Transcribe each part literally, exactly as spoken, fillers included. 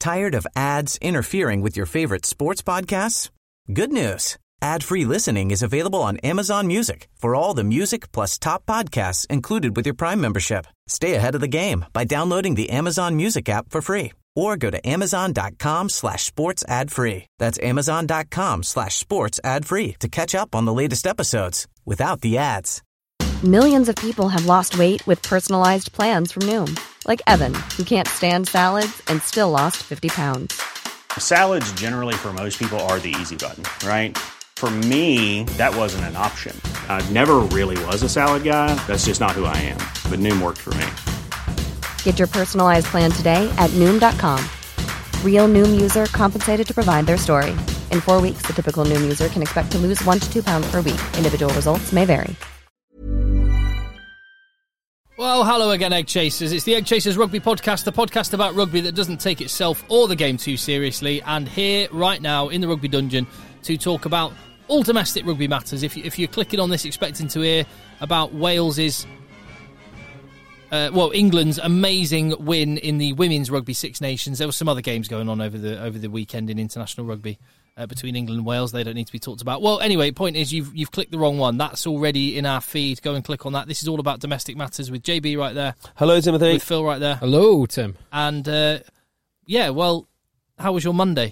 Tired of ads interfering with your favorite sports podcasts? Good news. Ad-free listening is available on Amazon Music for all the music plus top podcasts included with your Prime membership. Stay ahead of the game by downloading the Amazon Music app for free or go to amazon.com slash sports ad free. That's amazon.com slash sports ad free to catch up on the latest episodes without the ads. Millions of people have lost weight with personalized plans from Noom. Like Evan, who can't stand salads and still lost fifty pounds. Salads generally for most people are the easy button, right? For me, that wasn't an option. I never really was a salad guy. That's just not who I am. But Noom worked for me. Get your personalized plan today at Noom dot com. Real Noom user compensated to provide their story. In four weeks, the typical Noom user can expect to lose one to two pounds per week. Individual results may vary. Well, hello again, Egg Chasers. It's the Egg Chasers Rugby Podcast, the podcast about rugby that doesn't take itself or the game too seriously. And here, right now, in the Rugby Dungeon, to talk about all domestic rugby matters. If, you, if you're clicking on this expecting to hear about Wales's, uh, well, England's amazing win in the Women's Rugby Six Nations, there were some other games going on over the over the weekend in international rugby. Uh, between England and Wales, they don't need to be talked about. Well, anyway, point is you've you've clicked the wrong one. That's already in our feed. Go and click on that. This is all about domestic matters with J B right there. Hello, Timothy. With Phil right there. Hello, Tim. And uh, yeah, well, how was your Monday?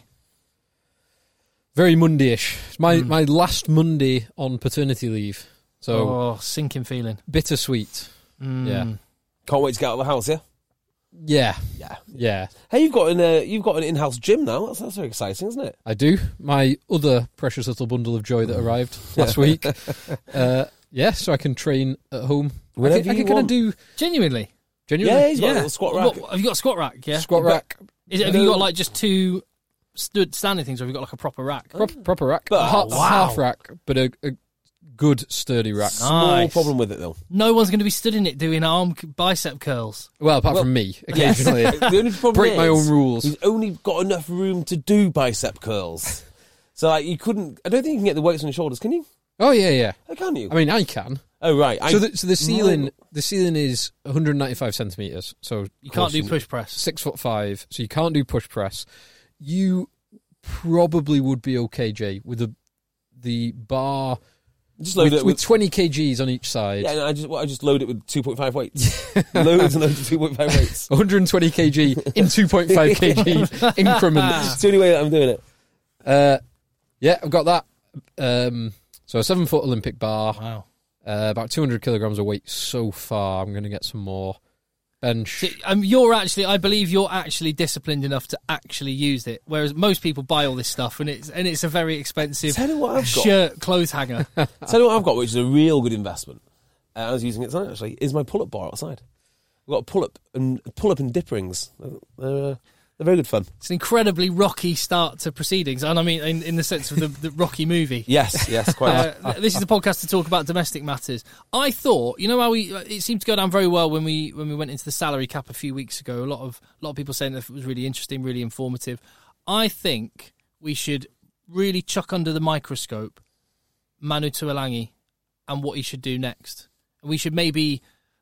Very Monday-ish. It's my Mm. my last Monday on paternity leave. So oh, sinking feeling. Bittersweet. Mm. Yeah. Can't wait to get out of the house, yeah? Yeah. Yeah. Yeah. Hey, you've got an uh, you've got an in-house gym now. That's, that's very exciting, isn't it? I do. My other precious little bundle of joy that arrived last week. Uh, yeah, so I can train at home. Whenever I can, I you can kind of want. do... Genuinely? Genuinely? Yeah, he's got Yeah. a little squat rack. What, have you got a squat rack? Yeah. Squat rack. Is it, have you got like just two stood standing things, or have you got like a proper rack? Proper, proper rack. But- a half, wow. half rack, but a, a good sturdy rack. Small Nice. problem with it, though. No one's going to be stood in it doing arm bicep curls. Well, apart Well, from me, occasionally. Yes. The only problem Break is, my own rules. He's only got enough room to do bicep curls. So, like, you couldn't... I don't think you can get the weights on your shoulders, can you? Oh, yeah, yeah. Oh, can you? I mean, I can. oh, right. I, So the, so the ceiling the ceiling is one hundred ninety-five centimetres. So You can't do close. push press. Six foot five, so you can't do push press. You probably would be okay, Jay, with the the bar just load with, it with with... twenty kilograms on each side. Yeah, no, I just, well, I just load it with two point five weights. Loads and loads of two point five weights. one hundred twenty kilograms in two point five kilogram increments. It's the only way that I'm doing it. Uh, yeah, I've got that. Um, so a seven foot Olympic bar, Wow. uh, about two hundred kilograms of weight so far. I'm going to get some more. Bench. See, um, you're actually, I believe you're actually disciplined enough to actually use it, whereas most people buy all this stuff and it's and it's a very expensive Tell you what I've got. shirt clothes hanger. Tell you what I've got, which is a real good investment. Uh, I was using it tonight, actually, is my pull-up bar outside. I've got a pull-up and pull-up and dip rings. They're, uh, they're very good fun. It's an incredibly rocky start to proceedings, and I mean in, in the sense of the, the Rocky movie. Yes, yes, quite. Uh, this is the podcast to talk about domestic matters. I thought, you know how we it seemed to go down very well when we when we went into the salary cap a few weeks ago. A lot of a lot of people saying that it was really interesting, really informative. I think we should really chuck under the microscope Manu Tuolangi and what he should do next. We should maybe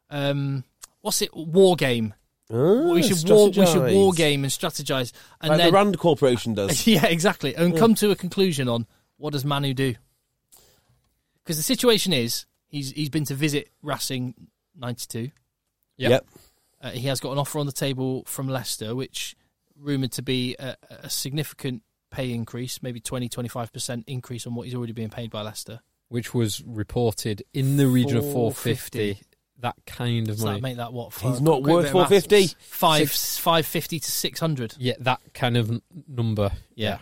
um, what's it war game. Oh, we should war, we should strategise. war game and strategize, and like then the Rand Corporation does. yeah, exactly, and come to a conclusion on what does Manu do. Because the situation is, he's he's been to visit Racing ninety-two. Yep. Yep. Uh, he has got an offer on the table from Leicester, which rumoured to be a, a significant pay increase, maybe twenty to twenty-five percent increase on what he's already being paid by Leicester. Which was reported in the region of four four fifty. fifty. That kind of Does money. that make that what? He's not worth four fifty. Five five fifty to six hundred. Yeah, that kind of n- number. Yeah.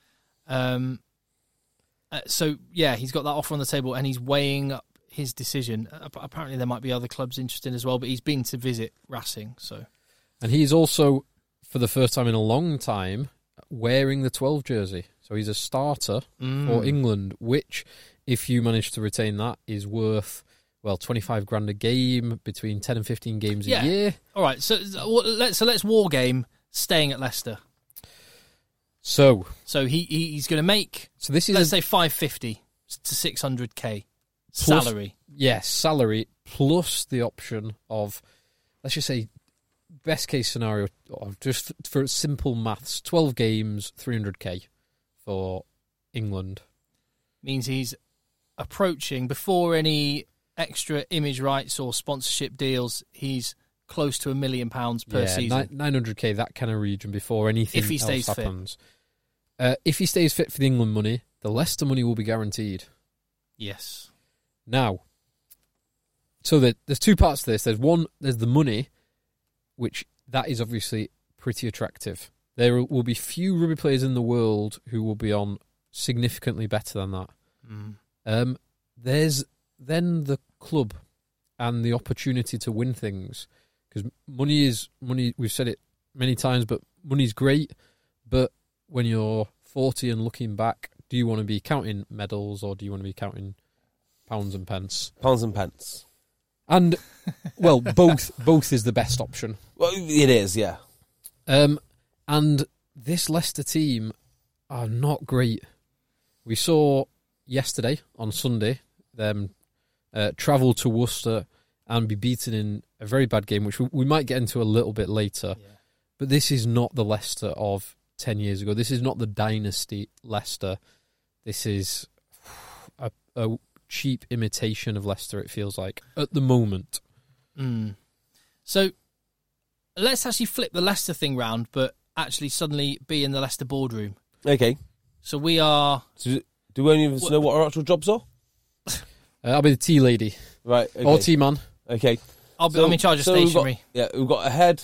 Um. Uh, so yeah, he's got that offer on the table, and he's weighing up his decision. Uh, apparently, there might be other clubs interested as well, but he's been to visit Racing. So, And he's also, for the first time in a long time, wearing the twelve jersey. So he's a starter Mm. for England, which, if you manage to retain that, is worth, well, twenty-five grand a game, between ten and fifteen games Yeah. a year. all right. So so let's so let's war game staying at Leicester. So, So he, he he's going to make so this is let's a, say five fifty to six hundred k Plus- salary. yes, salary plus the option of, let's just say, best case scenario, just for simple maths, twelve games, three hundred k for England. Means he's approaching, before any extra image rights or sponsorship deals, he's close to a million pounds per yeah, season. nine hundred k, that kind of region, before anything if he stays else fit. happens. Uh, if he stays fit for the England money, the Leicester money will be guaranteed. Yes. Now, so there, there's two parts to this. There's one, there's the money, which that is obviously pretty attractive. There will be few rugby players in the world who will be on significantly better than that. Mm. Um, there's then the club and the opportunity to win things, because money is money. We've said it many times, but money's great. But when you're forty and looking back, do you want to be counting medals or do you want to be counting pounds and pence? Pounds and pence. And well, both both is the best option. Well, it is, yeah. Um, and this Leicester team are not great. We saw yesterday on Sunday them uh, travel to Worcester and be beaten in a very bad game, which we, we might get into a little bit later. Yeah. But this is not the Leicester of ten years ago. This is not the dynasty Leicester. This is a, a cheap imitation of Leicester, it feels like, at the moment. Mm. So let's actually flip the Leicester thing round, but actually suddenly be in the Leicester boardroom. Okay. So we are... So do any of us know what our actual jobs are? Uh, I'll be the tea lady. Right. Okay. Or tea man. Okay. I'll be, So- I'm in charge of so we've stationery. got- yeah, we've got a head.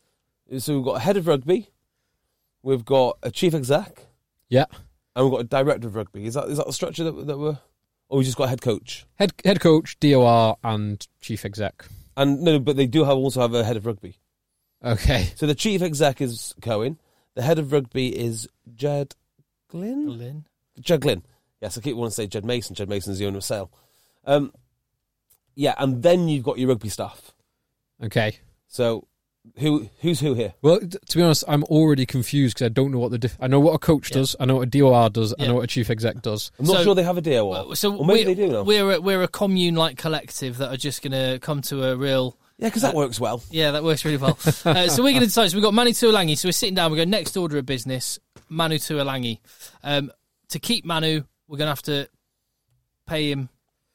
So we've got a head of rugby. We've got a chief exec. Yeah. And we've got a director of rugby. Is that is that the structure that, that we're... Or we just got a head coach? Head head coach, D O R, and chief exec. And no, but they do have also have a head of rugby. Okay. So the chief exec is Cohen. The head of rugby is Jed Glynn? Lynn. Jed Glynn. Yes, I keep wanting to say Jed Mason. Jed Mason is the owner of Sale. Um, yeah, and then you've got your rugby staff. Okay. So who who's who here? Well, t- to be honest, I'm already confused because I don't know what the... Dif- I know what a coach Yeah. does, I know what a D O R does, I Yeah. know what a chief exec does. I'm not So- sure they have a D O R. Well, so or maybe we're, they do now. We're a, we're a commune like collective that are just going to come to a real. Yeah, because that works well. Yeah, that works really well. uh, so we're going to decide. So we've got Manu Tuolangi. So we're sitting down. We go next order of business. Manu Tuolangi. Um, to keep Manu, we're going to have to pay him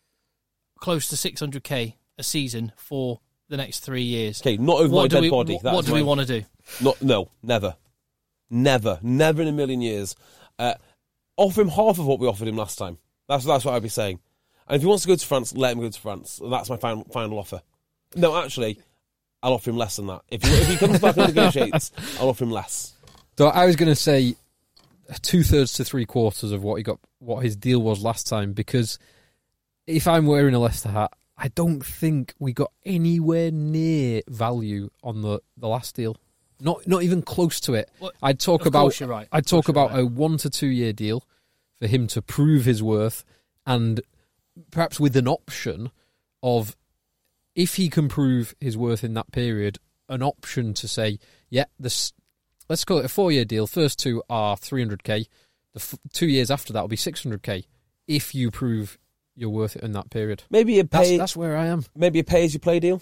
close to six hundred k a season for the next three years. Okay, not over my What do dead we, body. What, That's what do we my- want to do? Not, no, never. Never. Never in a million years. Uh, offer him half of what we offered him last time. That's that's what I'd be saying. And if he wants to go to France, let him go to France. That's my final, final offer. No, actually, I'll offer him less than that. If he, if he comes back and negotiates, I'll offer him less. So I was going to say two-thirds to three-quarters of what he got, what his deal was last time, because if I'm wearing a Leicester hat, I don't think we got anywhere near value on the, the last deal. Not not even close to it. Well, I'd talk of about course you're right. I'd Of talk course you're about right. a one to two year deal for him to prove his worth, and perhaps with an option of, if he can prove his worth in that period, an option to say, yeah, this, let's call it a four year deal. First two are three hundred k. The f- two years after that will be six hundred k if you prove you're worth it in that period. Maybe a That's, pay. that's where I am. Maybe a pay as you play deal.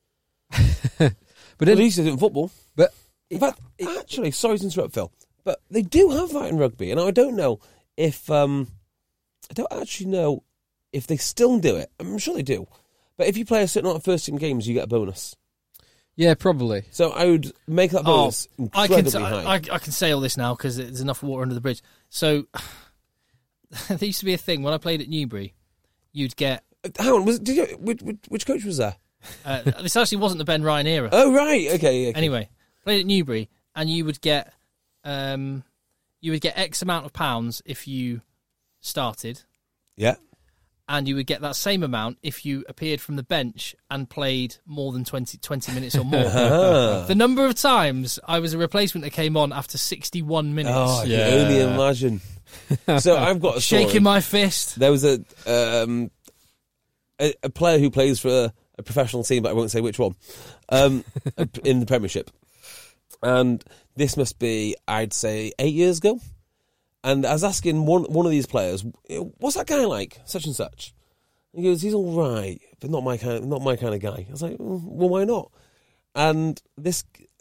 But At in, least it's in football. but In fact, actually, sorry to interrupt, Phil, but they do have that in rugby, and I don't know if um, I don't actually know if they still do it. I'm sure they do. But if you play a certain amount of first team games, you get a bonus. yeah, probably. So I would make that bonus Oh, I incredibly can high. I, I can say all this now because there's enough water under the bridge. So there used to be a thing when I played at Newbury. You'd get Hang on, was did you, which, which, which coach was there? uh, this actually wasn't the Ben Ryan era. Oh right, okay. okay. Anyway, played at Newbury, and you would get um, you would get X amount of pounds if you started, Yeah. and you would get that same amount if you appeared from the bench and played more than twenty, twenty minutes or more. Ah. The number of times I was a replacement that came on after sixty-one minutes, Oh, I Yeah. can only imagine. So I've got a story. shaking my fist. There was a um, a, a player who plays for a, a professional team, but I won't say which one, um, in the Premiership. And this must be, I'd say, eight years ago. And I was asking one one of these players, "What's that guy like? Such and such." He goes, "He's all right, but not my kind, not my kind of guy." I was like, "Well, why not?" And this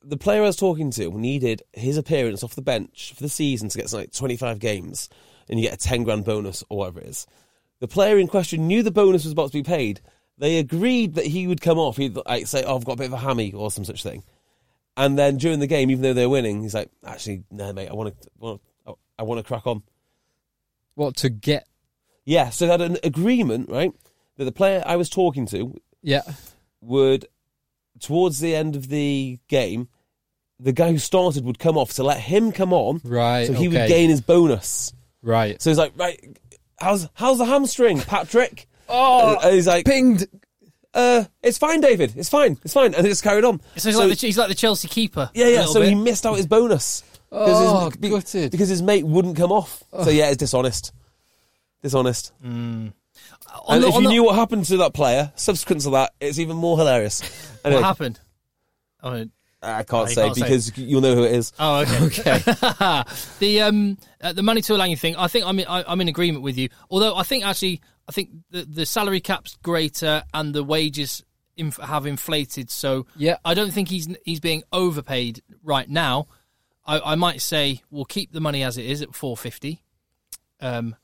the player I was talking to needed his appearance off the bench for the season to get something like twenty-five games, and you get a ten grand bonus or whatever it is. The player in question knew the bonus was about to be paid. They agreed that he would come off. He'd like, say, oh, I've got a bit of a hammy or some such thing. And then during the game, even though they were winning, he's like, actually, no, mate, I want to I want to crack on. What, to get... Yeah, so they had an agreement, right, that the player I was talking to Yeah. would, towards the end of the game, the guy who started would come off to let him come on, Right, so he okay. would gain his bonus. Right. So he's like, right, how's how's the hamstring, Patrick? Oh, and he's like, pinged. uh, it's fine, David, it's fine, it's fine, and it just carried on. So he's, So- like, the, he's like the Chelsea keeper. Yeah, a yeah. little So bit. he missed out his bonus. Oh, his, be- gutted. because his mate wouldn't come off. So yeah, it's dishonest. Dishonest. On And the- if on you the- knew what happened to that player, subsequent to that, it's even more hilarious. Anyway, What happened? I mean, I can't Oh, you say can't say. because you'll know who it is. oh, okay. Okay. the um, uh, the Manu Tuilagi thing, I think I'm in, I, I'm in agreement with you. Although I think actually, I think the, the salary cap's greater and the wages inf- have inflated. So Yeah. I don't think he's he's being overpaid right now. I, I might say we'll keep the money as it is at four fifty. Um,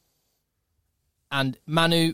and Manu,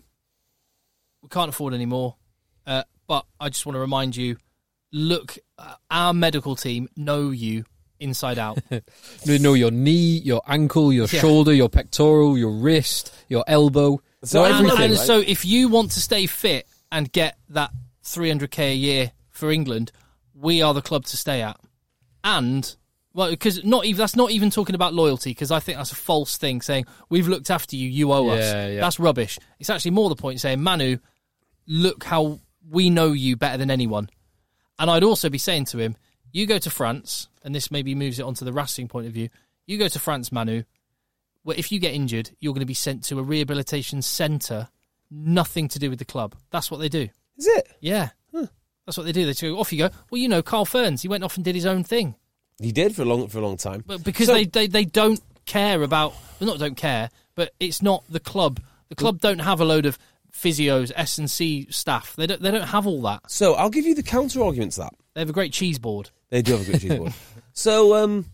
we can't afford any more. Uh, but I just want to remind you, look, uh, our medical team know you inside out. They know your knee, your ankle, your Yeah. shoulder, your pectoral, your wrist, your elbow. So Know and, everything. and right? so if you want to stay fit and get that three hundred k a year for England, we are the club to stay at. And, well, because not even that's not even talking about loyalty, because I think that's a false thing, saying, we've looked after you, you owe us. Yeah, yeah. That's rubbish. It's actually more the point saying, Manu, look how we know you better than anyone. And I'd also be saying to him, you go to France, and this maybe moves it onto the Racing point of view, you go to France, Manu, where if you get injured, you're going to be sent to a rehabilitation centre, nothing to do with the club. That's what they do. Is it? Yeah. That's what they do. They go, off you go. Well, you know, Carl Ferns, he went off and did his own thing. He did for a long for a long time. But because So- they, they, they don't care about, well, not don't care, but it's not the club. The club don't have a load of physios, S and C staff. They don't, they don't have all that. So I'll give you the counter argument to that. They have a great cheese board. They do have a good cheese board. So um,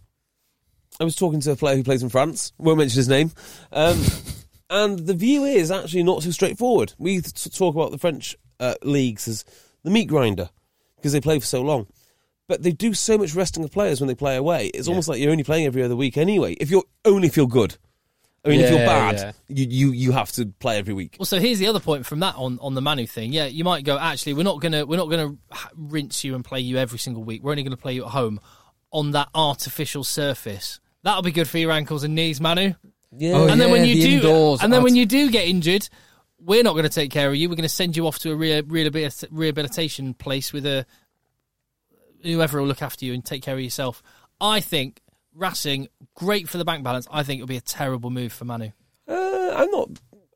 I was talking to a player who plays in France. Won't mention his name. Um, and the view is actually not so straightforward. We t- talk about the French uh, leagues as the meat grinder because they play for so long. But they do so much resting of players when they play away. It's almost like you're only playing every other week anyway. If you're only if you're good. I mean, if you're Yeah, bad, yeah. you, you you have to play every week. Well, so here's the other point from that on, on the Manu thing. Yeah, you might go, actually, we're not gonna we're not gonna rinse you and play you every single week. We're only gonna play you at home on that artificial surface. That'll be good for your ankles and knees, Manu. Yeah. Oh, and then when yeah, you the do, indoors and then when art- you do get injured, we're not going to take care of you. We're going to send you off to a re- rehabilit- rehabilitation place with a whoever will look after you and take care of yourself. I think Racing, great for the bank balance. I think it'll be a terrible move for Manu. Uh, I'm not.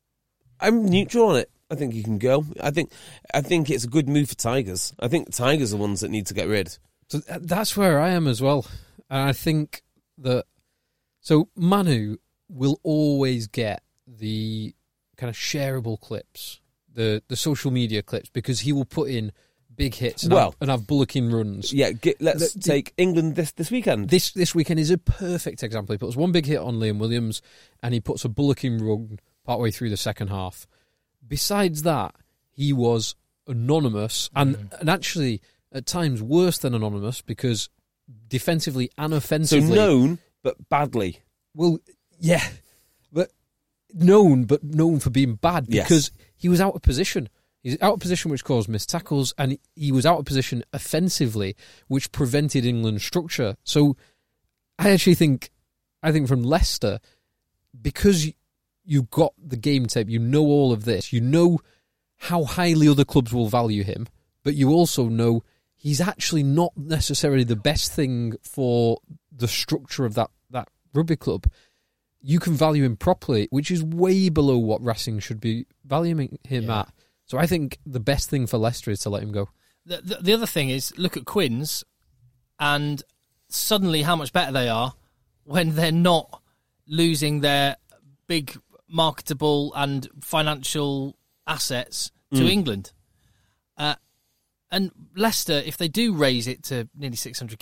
I'm neutral on it. I think you can go. I think. I think it's a good move for Tigers. I think the Tigers are the ones that need to get rid. So th- that's where I am as well. And I think that so Manu will always get the kind of shareable clips, the the social media clips, because he will put in big hits and, Well- have, and have bullocking runs. Yeah. Get, let's The- the- take England this this weekend. This this weekend is a perfect example. He puts one big hit on Liam Williams, and he puts a bullocking run partway through the second half. Besides that, he was anonymous, and Mm. and actually at times worse than anonymous, because defensively and so offensively, known but badly. well, yeah, but known, but known for being bad Yes. because he was out of position. He's out of position, which caused missed tackles, and he was out of position offensively, which prevented England's structure. So, I actually think, I think from Leicester, because you got the game tape, you know all of this, you know how highly other clubs will value him, but you also know he's actually not necessarily the best thing for the structure of that, that rugby club. You can value him properly, which is way below what Racing should be valuing him Yeah. at. So I think the best thing for Leicester is to let him go. The, the, the other thing is, look at Quins, and suddenly how much better they are when they're not losing their big marketable and financial assets to Mm. England. Uh, and Leicester, if they do raise it to nearly six hundred k,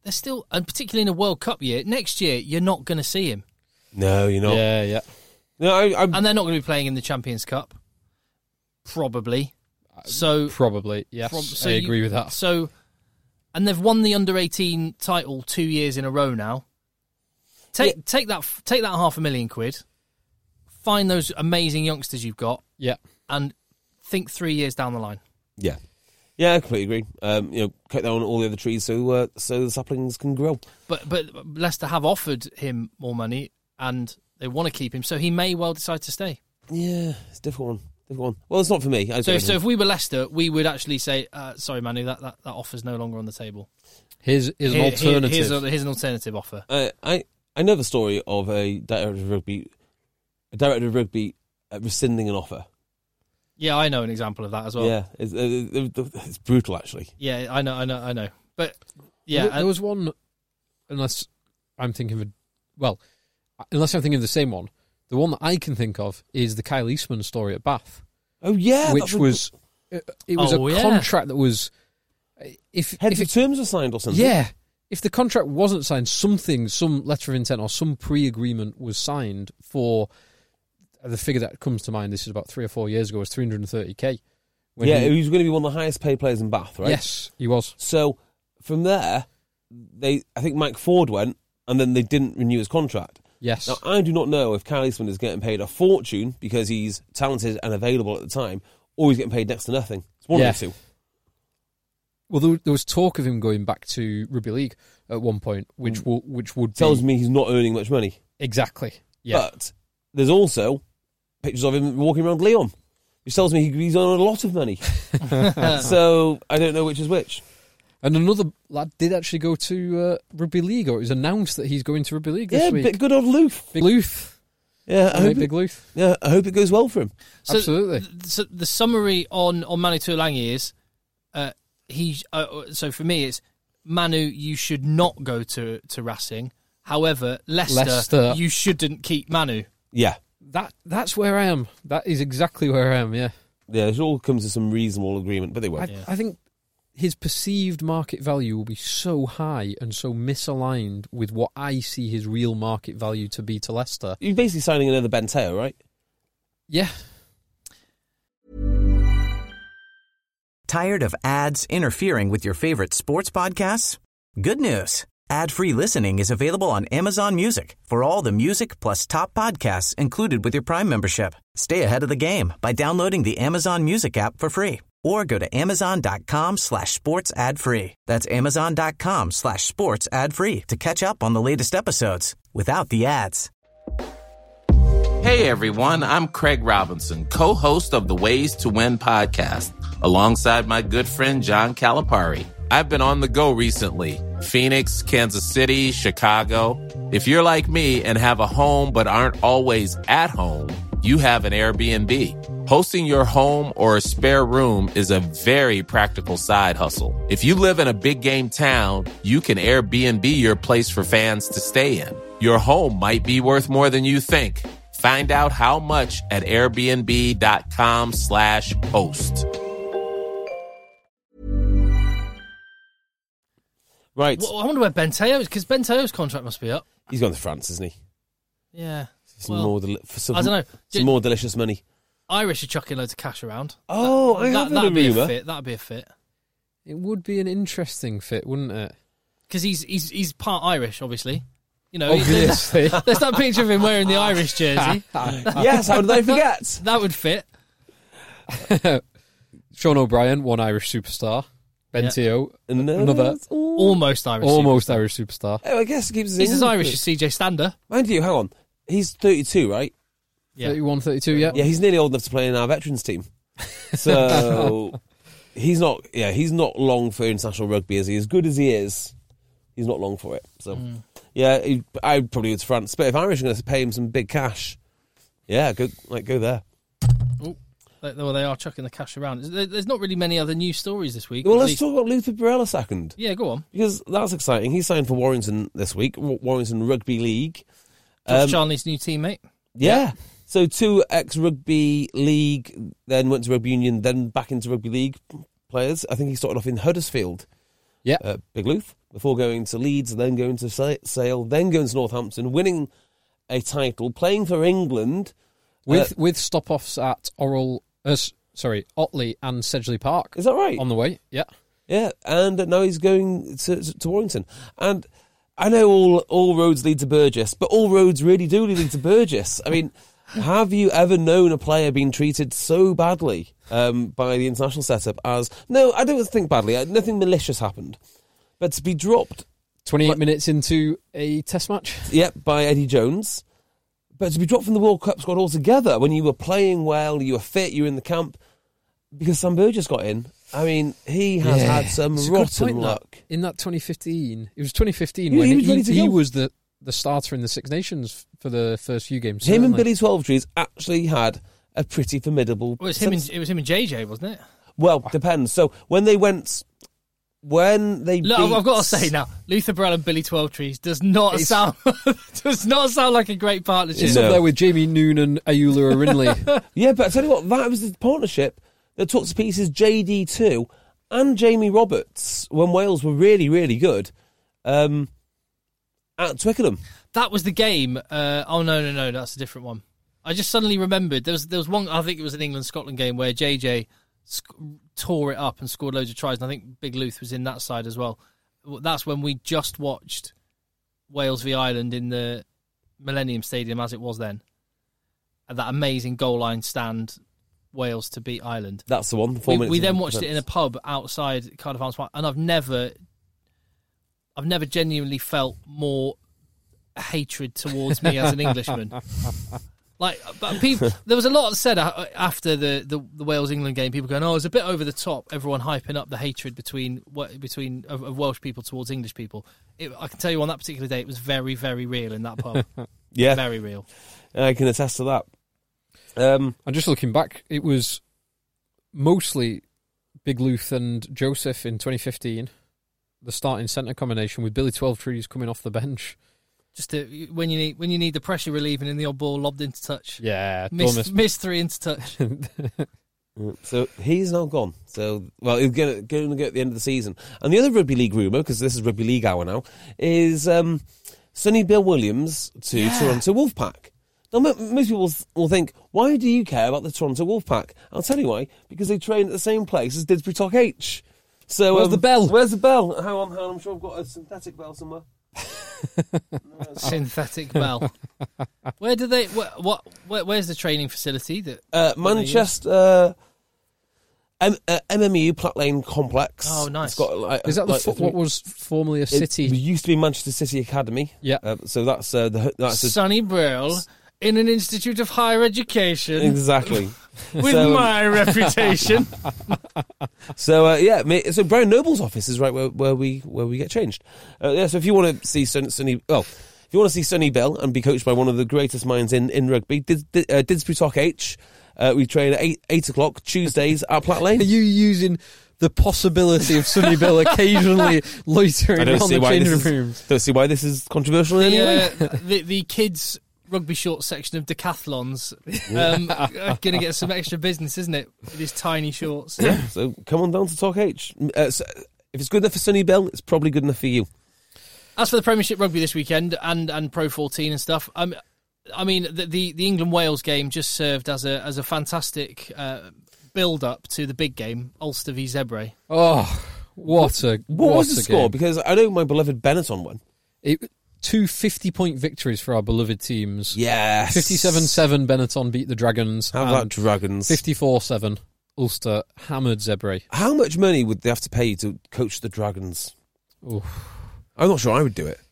they're still, and particularly in a World Cup year, next year you're not going to see him. No, you're not. Yeah, yeah. No, I, I'm, And they're not going to be playing in the Champions Cup, probably. So Probably, yes. prob- so I you- agree with that. So, and they've won the under eighteen title two years in a row now. Take Yeah. take that take that half a million quid, find those amazing youngsters you've got, Yeah. and think three years down the line. yeah. Yeah, I completely agree. Um, you know, cut down all the other trees so uh, so the saplings can grow. But but Leicester have offered him more money, and they want to keep him, so he may well decide to stay. Yeah, it's a difficult one. Difficult one. Well, it's not for me. I So don't so know. if we were Leicester, we would actually say, uh, sorry, Manu, that, that, that offer's no longer on the table. Here's, here's an Here- here- alternative. Here's, a, here's an alternative offer. Uh, I I know the story of a director of rugby, a director of rugby uh, rescinding an offer. Yeah, I know an example of that as well. Yeah, it's, uh, it's brutal actually. Yeah, I know, I know, I know. But yeah, There, there and- was one, unless I'm thinking of a, well, unless I'm thinking of the same one, the one that I can think of is the Kyle Eastman story at Bath, Oh yeah, which that was, it, it was Oh, a yeah. contract that was, if, heads if of it, terms were signed or something. yeah, if the contract wasn't signed, something, some letter of intent or some pre-agreement was signed for, the figure that comes to mind, this is about three or four years ago, was three hundred thirty k. When yeah, he- he was going to be one of the highest paid players in Bath, right? Yes, he was. So from there, they I think Mike Ford went, and then they didn't renew his contract. Yes. Now I do not know if Kyle Eastman is getting paid a fortune because he's talented and available at the time, or he's getting paid next to nothing. It's one Yeah. of the two. Well, there, there was talk of him going back to rugby league at one point, which will, which would Tells be me he's not earning much money. exactly. Yeah. But there's also pictures of him walking around Lyon, which tells me he, he's on a lot of money. So I don't know which is which. And another lad did actually go to uh, rugby league, or it was announced that he's going to rugby league this Yeah, week. bit good old Luth. Big Luth. Yeah, I Right, hope, Big Luth. yeah, I hope it goes well for him. So Absolutely. th- so the summary on on Manu Tuilagi is, uh, he. Uh, so for me, it's Manu. You should not go to to Racing. However, Leicester, Leicester. you shouldn't keep Manu. Yeah, That That's where I am. That is exactly where I am, yeah. yeah, it all comes to some reasonable agreement, but they I, won't. I think his perceived market value will be so high and so misaligned with what I see his real market value to be to Leicester. You're basically signing another Benteo, right? Yeah. Tired of ads interfering with your favorite sports podcasts? Good news. Ad-free listening is available on Amazon Music for all the music plus top podcasts included with your Prime membership. Stay ahead of the game by downloading the Amazon Music app for free or go to amazon.com slash sports ad free. That's amazon.com slash sports ad free to catch up on the latest episodes without the ads. Hey everyone, I'm Craig Robinson, co-host of the Ways to Win podcast, alongside my good friend John Calipari. I've been on the go recently. Phoenix, Kansas City, Chicago. If you're like me and have a home but aren't always at home, you have an Airbnb. Hosting your home or a spare room is a very practical side hustle. If you live in a big game town, you can Airbnb your place for fans to stay in. Your home might be worth more than you think. Find out how much at airbnb.com slash host. Right. Well, I wonder where Benteo is, because Benteo's contract must be up. He's gone to France, isn't he? Yeah. Some Well, more deli- for some, I don't know. Some Ju- more delicious money. Irish are chucking loads of cash around. Oh, I that, have heard that'd a be a rumour. fit. That'd be a fit. It would be an interesting fit, wouldn't it? Because he's he's he's part Irish, obviously. You know, he- Obviously. there's that picture of him wearing the Irish jersey. Yes, how did I forget? That would fit. Sean O'Brien, one Irish superstar. Benteo, No, another that's all- Almost Irish. almost superstar. Irish superstar. Oh, I guess it keeps us He's as in. Irish as C J Stander. Mind you, hang on. He's thirty-two, right? Yeah. thirty-one, thirty-two, yeah. Yeah, he's nearly old enough to play in our veterans team. So he's not. Yeah, he's not long for international rugby. Is he? As good as he is, he's not long for it. So yeah, he, I'd probably go to France. But if Irish are going to pay him some big cash, yeah, go like go there. Oh, they- well, they are chucking the cash around. There- There's not really many other news stories this week. Well, at let's least- talk about Luther Burrell a second. Yeah, go on. Because that's exciting. He signed for Warrington this week, Wa- Warrington Rugby League. Josh Um, Charnley's new teammate. Yeah. So two ex-rugby league, then went to rugby union, then back into rugby league players. I think he started off in Huddersfield Yeah. uh, Big Louth, before going to Leeds, then going to Sa- Sale, then going to Northampton, winning a title, playing for England. With uh, with stop-offs at Oral, uh, sorry, Otley and Sedgley Park. Is that right? On the way, yeah. Yeah, and now he's going to, to, to Warrington. And I know all all roads lead to Burgess, but all roads really do lead to Burgess. I mean, have you ever known a player being treated so badly um, by the international setup as... No, I don't think badly. Nothing malicious happened. But to be dropped... twenty-eight But- minutes into a test match. Yep, by Eddie Jones. But to be dropped from the World Cup squad altogether when you were playing well, you were fit, you were in the camp, because Sam Burgess got in. I mean, he has Yeah. had some It's a good rotten point, that. luck. In that twenty fifteen, it was twenty fifteen He- when he he, was ready to he go. was the, the starter in the Six Nations for the first few games. Him and certainly. Billy Twelvetrees actually had a pretty formidable... Well, it was him. And, sense- it was him and J J, wasn't it? Well, depends. So when they went... When they Look, beat... I've got to say now, Luther Burrell and Billy Twelvetrees does not It's- sound does not sound like a great partnership. It's No. up there with Jamie Noonan, Ayula Arinley. Yeah, but I tell you what, that was the partnership that took to pieces J D two and Jamie Roberts when Wales were really, really good um, at Twickenham. That was the game. Uh, oh no, no, no, that's a different one. I just suddenly remembered there was there was one. I think it was an England Scotland game where J J sc- tore it up and scored loads of tries, and I think Big Louth was in that side as well. That's when we just watched Wales v Ireland in the Millennium Stadium as it was then, and that amazing goal line stand, Wales to beat Ireland. That's the one. Four We, minutes we of then watched it in a defence. pub outside Cardiff Arms Park, and I've never, I've never genuinely felt more hatred towards me as an Englishman. Like, but people, there was a lot said a- after the, the, the Wales England game. People going, "Oh, it's a bit over the top." Everyone hyping up the hatred between between of, of Welsh people towards English people. It, I can tell you on that particular day, it was very, very real in that pub. Yeah, Very real. I can attest to that. Um, And just looking back, it was mostly Big Louth and Joseph in twenty fifteen, the starting centre combination with Billy Twelvetrees coming off the bench. Just to, when you need when you need the pressure relieving and the odd ball lobbed into touch. Yeah, Missed, missed three into touch. so he's now gone. So, well, he's going to go at the end of the season. And the other rugby league rumour, because this is rugby league hour now, is um, Sonny Bill Williams to Yeah. Toronto Wolfpack. Now, m- most people will think, why do you care about the Toronto Wolfpack? I'll tell you why. Because they train at the same place as Didsbury Tock H. So, Where's um, the bell? Where's the bell? Hang on, hang on. I'm sure I've got a synthetic bell somewhere. Synthetic bell. Where do they? What? what where, where's the training facility that? Uh, what they use? Manchester M- uh, M M U Platt Lane Complex. Oh, nice. It's got, like, Is that the like fo- three- what was formerly a It city? used to be Manchester City Academy. Yeah. Uh, so that's uh, the that's the, Sonny Brill in an institute of higher education exactly. with so, um, my reputation. So uh, yeah, ma- so Brian Noble's office is right where, where we where we get changed. Uh, yeah, so if you want to see Son- Sonny, well, if you want to see Sonny Bill and be coached by one of the greatest minds in, in rugby, Did, Did, uh, Didsbury Tock H. Uh, we train at eight eight o'clock Tuesdays at Platt Lane. Are you using the possibility of Sonny Bill occasionally loitering I don't around see the why changing this is, rooms? don't see why this is controversial in the, any way. uh, the the kids rugby shorts section of Decathlons um, are going to get some extra business, isn't it? With his tiny shorts. Yeah, so come on down to Tock H. Uh, so if it's good enough for Sonny Bill, it's probably good enough for you. As for the Premiership rugby this weekend and, and Pro fourteen and stuff, um, I mean the the, the England Wales game just served as a as a fantastic uh, build up to the big game, Ulster v Zebre. Oh, what a What, what was the a score? game. Because I know my beloved Benetton won. It, two fifty-point victories for our beloved teams. Yes. fifty-seven seven Benetton beat the Dragons. How about and Dragons? fifty-four seven Ulster hammered Zebre. How much money would they have to pay you to coach the Dragons? Oof. I'm not sure I would do it.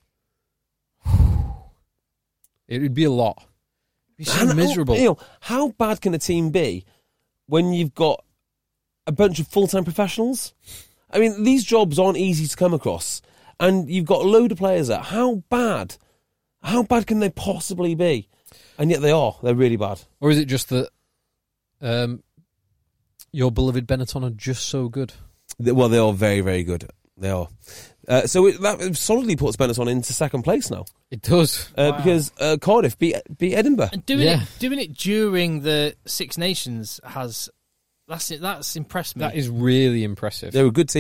It would be a lot. It'd be so And, oh, miserable. you know, how bad can a team be when you've got a bunch of full-time professionals? I mean, these jobs aren't easy to come across, and you've got a load of players there. How bad? How bad can they possibly be? And yet they are. They're really bad. Or is it just that um, your beloved Benetton are just so good? They- Well, they are very, very good. They are. Uh, so it, that solidly puts Benetton into second place now, It does. uh, Wow. because uh, Cardiff beat beat Edinburgh. And doing Yeah. it doing it during the Six Nations has that's that's impressed me. That is really impressive. They're a good team.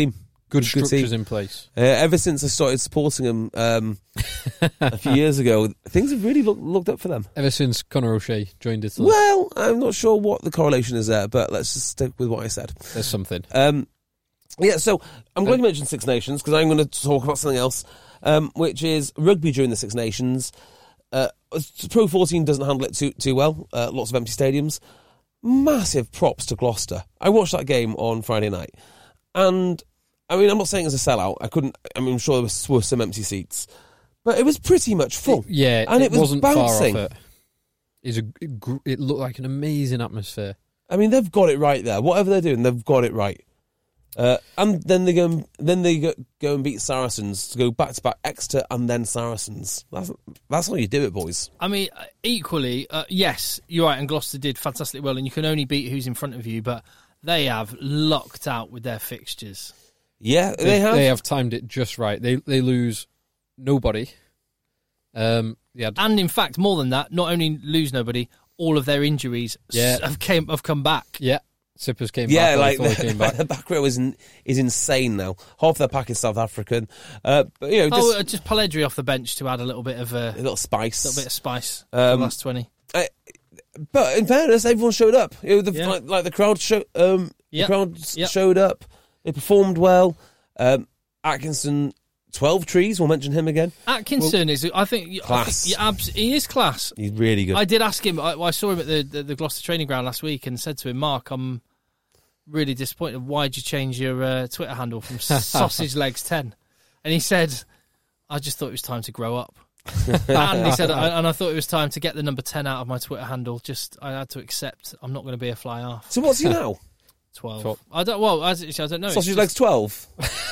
Good Good structures team. in place. Uh, ever since I started supporting them um, a few years ago, things have really look, looked up for them. Ever since Conor O'Shea joined Italy, Well, I'm not sure what the correlation is there, but let's just stick with what I said. there's something. Um, yeah, so I'm going to mention Six Nations because I'm going to talk about something else, um, which is rugby during the Six Nations. Uh, Pro fourteen doesn't handle it too too well. Uh, lots of empty stadiums. Massive props to Gloucester. I watched that game on Friday night, and I mean, I'm not saying it's a sellout. I couldn't. I mean, I'm sure there was, were some empty seats, but it was pretty much full. It- yeah, and it, it, was wasn't bouncing. far off it. It's a, it, gr- it looked like an amazing atmosphere. I mean, they've got it right there. Whatever they're doing, they've got it right. Uh, and then they go, and, then they go, go and beat Saracens to go back to back Exeter and then Saracens. That's that's how you do it, boys. I mean, equally, uh, yes, you're right, and Gloucester did fantastically well, and you can only beat who's in front of you, but they have lucked out with their fixtures. Yeah, they, They, have. they have timed it just right. They they lose nobody. Um, yeah, And in fact, more than that, not only lose nobody, all of their injuries Yeah. s- have came have come back. yeah. Sippers came Yeah, back. like Like the, came back. the back row is in, is insane now. Half their pack is South African, uh, but you know, just Oh, uh, just Palledri off the bench to add a little bit of a a little spice. little bit of spice for Um, the last twenty. I, but in fairness, everyone showed up. You know, the, Yeah. like, like the crowd, show, um, Yep. the crowd s- Yep. showed up. They performed well. Um, Atkinson, twelve trees. We'll mention him again. Atkinson is, I think, I Class. think, yeah, abs- he is class. He's really good. I did ask him. I, I saw him at the, the the Gloucester training ground last week and said to him, "Mark, I'm really disappointed. Why'd you change your uh, Twitter handle from Sausage Legs ten?" And he said, "I just thought it was time to grow up." And he said, I, and I thought it was time to get the number ten out of my Twitter handle. Just I had to accept I'm not going to be a fly half. So what's he now? Twelve. Twelve. I don't. Well, as it, I don't know. It's Sausage just- legs twelve.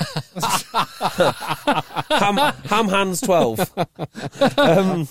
ham, ham hands twelve. Um,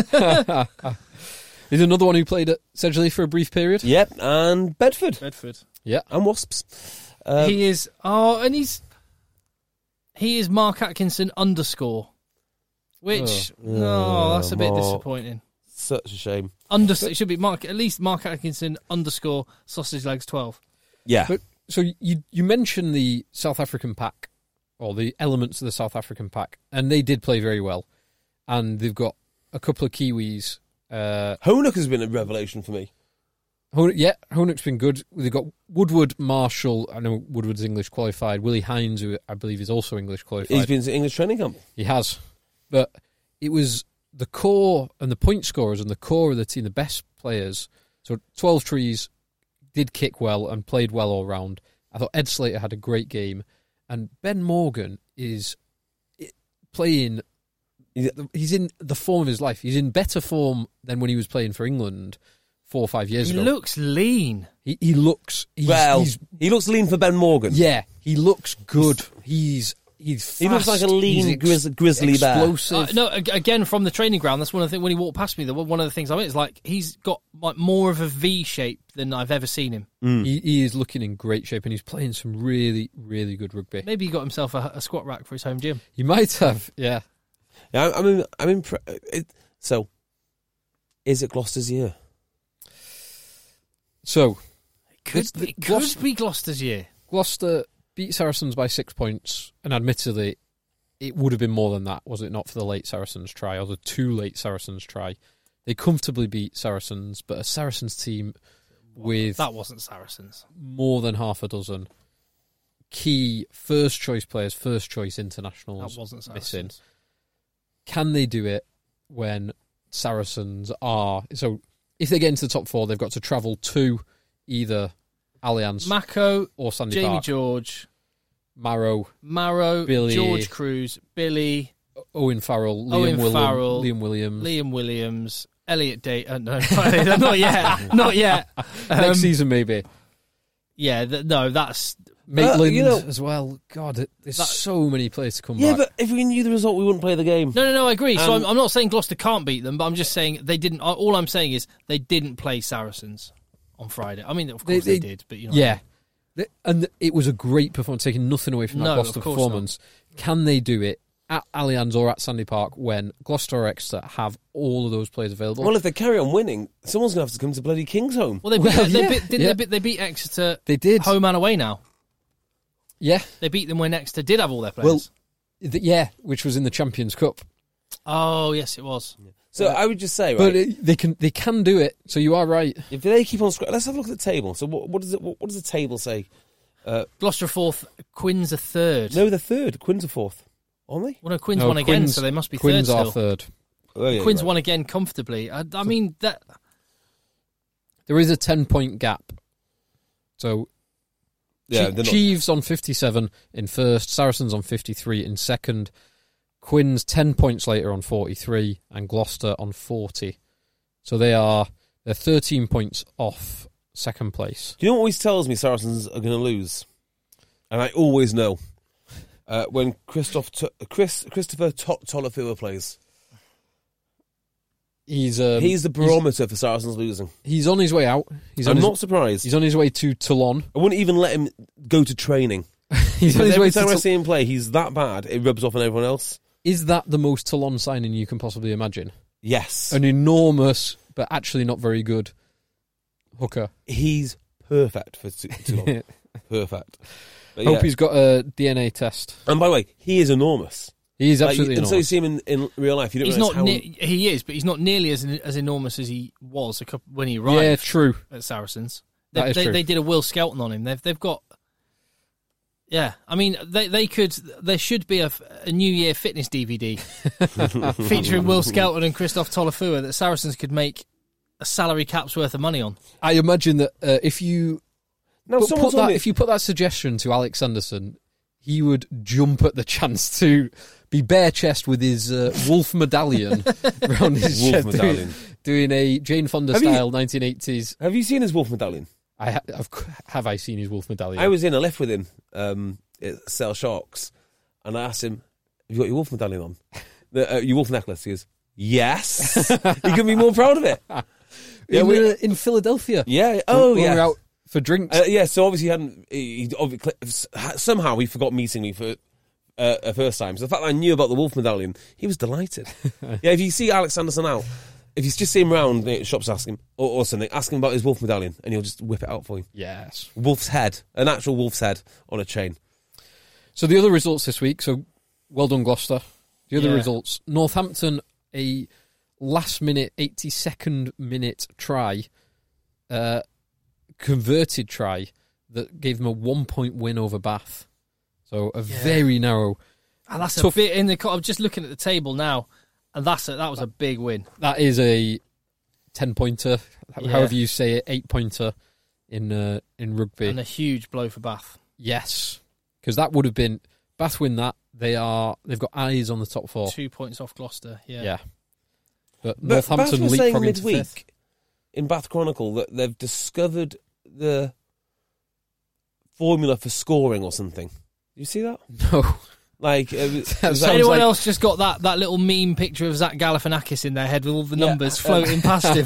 He's another one who played at Sedgley for a brief period. yep, and Bedford Bedford. Yeah. and Wasps. Um, he is. Oh, and he's he is Mark Atkinson underscore, which no, that's a bit Mark. disappointing. Such a shame. Under it should be Mark at least Mark Atkinson underscore Sausage Legs twelve. Yeah. But so you you mentioned the South African pack, or the elements of the South African pack, and they did play very well. And they've got a couple of Kiwis. Uh, Honock has been a revelation for me. Hon- yeah, Honock's been good. They've got Woodward, Marshall. I know Woodward's English qualified. Willie Hines, who I believe is also English qualified. He's been to English training camp. He has. But it was the core and the point scorers and the core of the team, the best players. So twelve trees did kick well and played well all round. I thought Ed Slater had a great game. And Ben Morgan is playing... He's in the form of his life. He's in better form than when he was playing for England four or five years He ago. looks lean. He, he looks... He's, well, he's, he looks lean for Ben Morgan. yeah, he looks good. He's... He's fast. He looks like a lean He's grizz- grizzly bear. explosive. Uh, no, ag- again from the training ground. That's one of the things. When he walked past me, the one of the things I went is like he's got like more of a V shape than I've ever seen him. He, he is looking in great shape, and he's playing some really, really good rugby. Maybe he got himself a, a squat rack for his home gym. He might have, yeah. Yeah, I mean, I'm impressed. It, so, is it Gloucester's year? So, Could It's be, the could Gloucester- be Gloucester's year. Gloucester beat Saracens by six points, and admittedly, it would have been more than that, was it not for the late Saracens try, or the two late Saracens try. They comfortably beat Saracens, but a Saracens team with That wasn't Saracens. more than half a dozen key first-choice players, first-choice internationals That wasn't missing. Saracens. Can they do it when Saracens are... So, if they get into the top four, they've got to travel to either Allianz Mako, or Sandy Jamie Park. George, Marrow, Marrow, Billy. George Cruz, Billy, Owen Farrell, Liam, Owen William, Farrell, Liam Williams. Liam Williams, Elliot Day. Uh, no, not yet. Not yet. Next Um, season, maybe. Yeah, th- no, that's Maitland you know- as well. God, it- there's That- so many players to come Yeah, back. but if we knew the result, we wouldn't play the game. no, no, no. I agree. so Um, I'm, I'm not saying Gloucester can't beat them, but I'm just saying they didn't. All I'm saying is they didn't play Saracens on Friday. I mean, of course they, They- they- did, but you know, yeah. The- And it was a great performance, taking nothing away from that No, Gloucester of course performance. Can they do it at Allianz or at Sandy Park when Gloucester or Exeter have all of those players available? Well, if they carry on winning, someone's going to have to come to bloody Kingsholm. Well, they, Well, they, yeah, beat, didn't yeah. they, beat, they beat Exeter They did. home and away now. Yeah. They beat them when Exeter did have all their Well, players. th- yeah, which was in the Champions Cup. Oh, yes, it was. So I would just say, right, But it, they can they can do it. So you are right. if they keep on, scra- let's have a look at the table. So what, what does it? What, what does the table say? Gloucester fourth, Quins a third. No, the third. Quins are fourth, aren't they? Well, no, Quins No, won again, Quins- so they must be Quins third are still. third. Oh, yeah, Quins right. won again comfortably. I, I mean, that There is a ten point gap. So Yeah, Chi- they're not- Chiefs on fifty-seven in first, Saracens on fifty-three in second, Quins ten points later on forty-three, and Gloucester on forty. So they are they're thirteen points off second place. Do you know what always tells me Saracens are going to lose? And I always know. Uh, when Christoph T- Chris Christopher T- Tolofua plays. He's um, He's the barometer for Saracens losing. He's on his way out. He's on I'm his, not surprised. He's on his way to Toulon. I wouldn't even let him go to training. He's on Because his way every to time I Toulon. see him play, he's that bad, it rubs off on everyone else. Is that the most Toulon signing you can possibly imagine? Yes. An enormous, but actually not very good hooker. He's perfect for T- Toulon. Perfect. But Hope yeah. he's got a D N A test. And by the way, he is enormous. He is Like, absolutely until you enormous. see him in, in real life, you don't he's realise not. how... Ne- he is, but he's not nearly as as enormous as he was a couple, when he arrived. Yeah, true. At Saracens, That they, is they, true. they did a Will Skelton on him. They've they've got. Yeah, I mean, they they could. There should be a, a New Year fitness D V D featuring Will Skelton and Christoph Tolofua that Saracens could make a salary cap's worth of money on. I imagine that uh, if you Now, put, someone put told that, me... if you put that suggestion to Alex Anderson, he would jump at the chance to be bare chest with his uh, wolf medallion around his Wolf chest, medallion. Doing, doing a Jane Fonda Have you- style nineteen eighties. Have you seen his wolf medallion? I ha- have, have I seen his wolf medallion? I was in a lift with him um, at Sale Sharks, and I asked him, have you got your wolf medallion on? The, uh, your wolf necklace? He goes, yes. He couldn't be more proud of it. yeah, in we the- were in Philadelphia. Yeah. Oh, when yeah. we were out for drinks. Uh, yeah, so obviously he hadn't. He, he obviously, somehow he forgot meeting me for uh, a first time. So the fact that I knew about the wolf medallion, he was delighted. Yeah, if you see Alex Anderson out, if you just see him around the shops, ask him or, or something, ask him about his wolf medallion, and he'll just whip it out for you. Yes. Wolf's head, an actual wolf's head on a chain. So the other results this week, so well done Gloucester. The other Yeah. results, Northampton, a last minute, eighty-second minute try, uh, converted try that gave them a one point win over Bath. So a very narrow. And that's Tough. a bit in the. I'm just looking at the table now, and that's a, that was a big win. That is a ten pointer, Yeah. however you say it, eight pointer in uh, in rugby. And a huge blow for Bath. Yes, because that would have been Bath win that. They are they've got eyes on the top four. Two points off Gloucester. Yeah. Yeah, but But Bath Northampton was saying leapfrogging to fifth. midweek in Bath Chronicle that they've discovered the formula for scoring or something. You see that? No. Like, it was, it was Sounds like- Anyone like- else just got that, that little meme picture of Zach Galifianakis in their head with all the Yeah. numbers floating past him?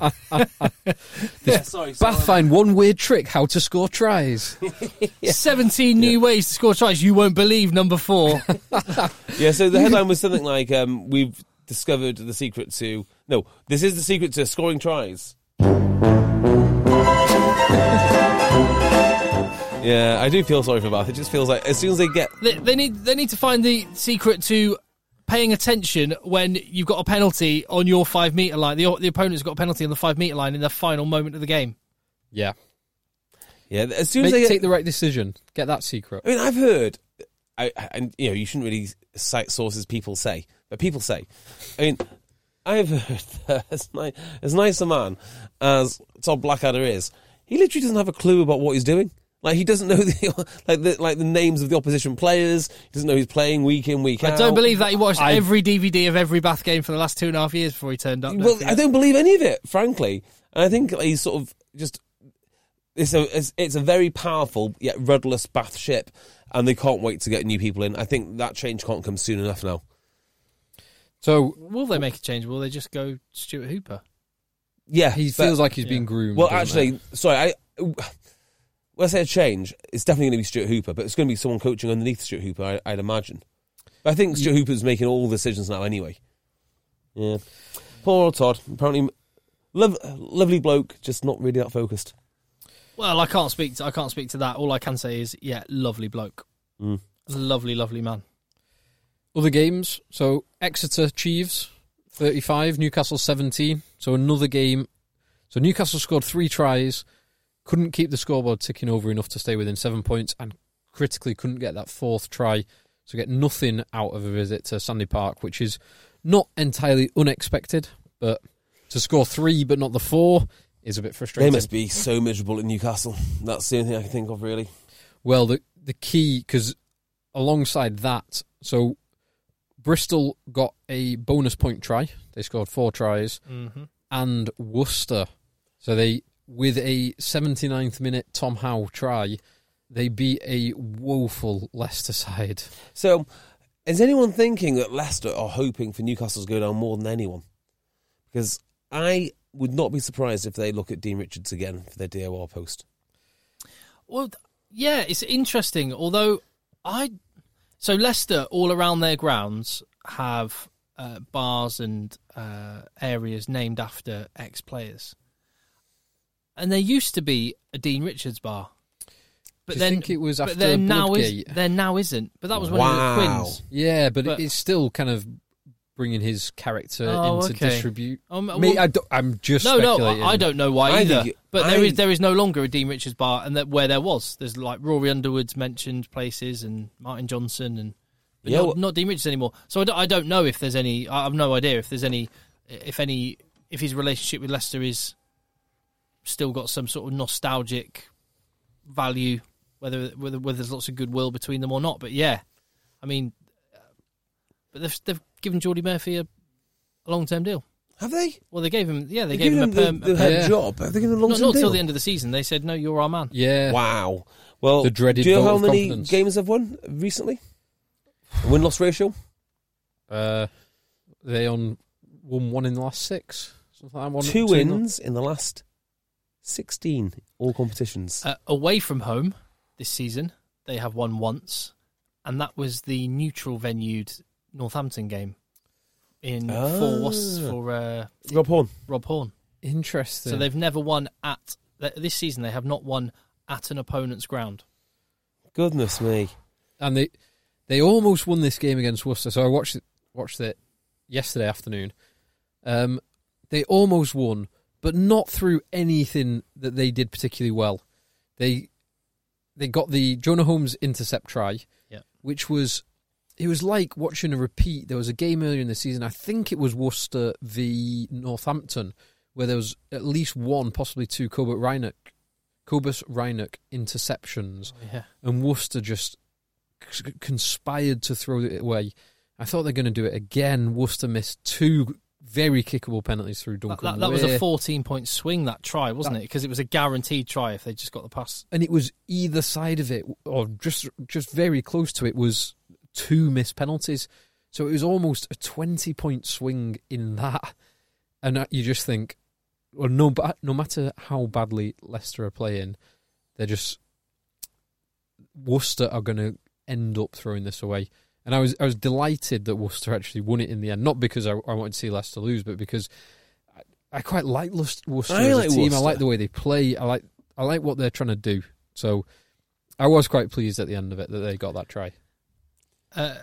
yeah, sorry, so, Bath um, find one weird trick how to score tries. seventeen new ways to score tries. You won't believe number four. yeah, so the headline was something like, um, we've discovered the secret to... No, this is the secret to scoring tries. Yeah, I do feel sorry for Bath. It just feels like as soon as they get... they, they need they need to find the secret to paying attention when you've got a penalty on your five metre line. The, the opponent's got a penalty on the five metre line in the final moment of the game. Yeah. Yeah, as soon Make, as they get... take the right decision. Get that secret. I mean, I've heard, I, and you know, you shouldn't really cite sources people say, but people say. I mean, I've heard that as nice, as nice a man as Todd Blackadder is, he literally doesn't have a clue about what he's doing. Like, he doesn't know the like the like the names of the opposition players. He doesn't know who's playing week in, week out. I don't believe that he watched I- every D V D of every Bath game for the last two and a half years before he turned up. Well, I don't believe any of it, frankly. And I think he's sort of just. It's a it's, it's a very powerful yet rudderless Bath ship, and they can't wait to get new people in. I think that change can't come soon enough now. So Will they make a change? Will they just go Stuart Hooper? Yeah, he but- feels like he's yeah. being groomed. Well, doesn't actually, he? sorry, I. When I say a change, it's definitely going to be Stuart Hooper, but it's going to be someone coaching underneath Stuart Hooper, I, I'd imagine. But I think Stuart Hooper's making all the decisions now anyway. Yeah. Poor old Todd. Apparently, lov- lovely bloke, just not really that focused. Well, I can't speak. To, I can't speak to that. All I can say is, yeah, lovely bloke, Mm. lovely, lovely man. Other games. So Exeter Chiefs thirty-five, Newcastle seventeen. So another game. So Newcastle scored three tries, couldn't keep the scoreboard ticking over enough to stay within seven points, and critically couldn't get that fourth try. So get nothing out of a visit to Sandy Park, which is not entirely unexpected, but to score three but not the four is a bit frustrating. They must be so miserable in Newcastle. That's the only thing I can think of, really. Well, the the key, because alongside that, so Bristol got a bonus point try. They scored four tries. Mm-hmm. And Worcester. So they, with a seventy-ninth minute Tom Howe try, they beat a woeful Leicester side. So, is anyone thinking that Leicester are hoping for Newcastle to go down more than anyone? Because I would not be surprised if they look at Dean Richards again for their D O R post. Well, yeah, it's interesting. Although I, so Leicester all around their grounds have uh, bars and uh, areas named after ex-players, and there used to be a Dean Richards bar. But Do you then think it was but after there now Bloodgate? is there now isn't. But that was when he Wow. was at Quins. Yeah, but, But- it's still kind of bringing his character Oh, into okay. distribute. Um, Me, well- I don't, I'm just No, no, speculating. I, I don't know why I either. think it- but there I- is there is no longer a Dean Richards bar, and that where there was, there's like Rory Underwood's mentioned places and Martin Johnson, and but Yeah, not, well- not Dean Richards anymore. So I don't, I don't know if there's any. I have no idea if there's any, if any, if his relationship with Leicester is still got some sort of nostalgic value, whether whether, whether there's lots of goodwill between them or not. But yeah, I mean, but they've they've given Geordie Murphy a, a long term deal. Have they? Well, they gave him, yeah, they They've gave him a given perm. the, a the perm head Yeah. job. Have they given him a long not, term not deal? till the end of the season. They said, no, you're our man. Yeah. Wow. Well, The dreaded do you know vote how of many confidence. games they've won recently? Win loss ratio? Uh, they on won one in the last six. Something like that. One, Two two wins in the last sixteen all competitions. Uh, away from home this season, they have won once, and that was the neutral venued Northampton game in Ah. for Wos- for uh, Rob Horn. Rob Horn. Interesting. So they've never won at th- this season. They have not won at an opponent's ground. Goodness me. and they they almost won this game against Worcester. So I watched it watched it yesterday afternoon. Um, they almost won, but not through anything that they did particularly well. They they got the Jonah Holmes intercept try, Yeah. which was it was like watching a repeat. There was a game earlier in the season. I think it was Worcester v Northampton, where there was at least one, possibly two, Cobus Reinach, Cobus Reinach interceptions, Yeah. and Worcester just c- conspired to throw it away. I thought they were going to do it again. Worcester missed two very kickable penalties through That, Duncan that, that was a Weir. fourteen-point swing, that try, wasn't That- it? Because it was a guaranteed try if they just got the pass. And it was either side of it, or just just very close to it, was two missed penalties. So it was almost a twenty-point swing in that. And uh, you just think, well, no, ba- no matter how badly Leicester are playing, they're just Worcester are going to end up throwing this away. And I was I was delighted that Worcester actually won it in the end, not because I, I wanted to see Leicester lose, but because I, I quite like Lust- Worcester I as like a team. Worcester. I like the way they play. I like I like what they're trying to do. So I was quite pleased at the end of it that they got that try. Uh,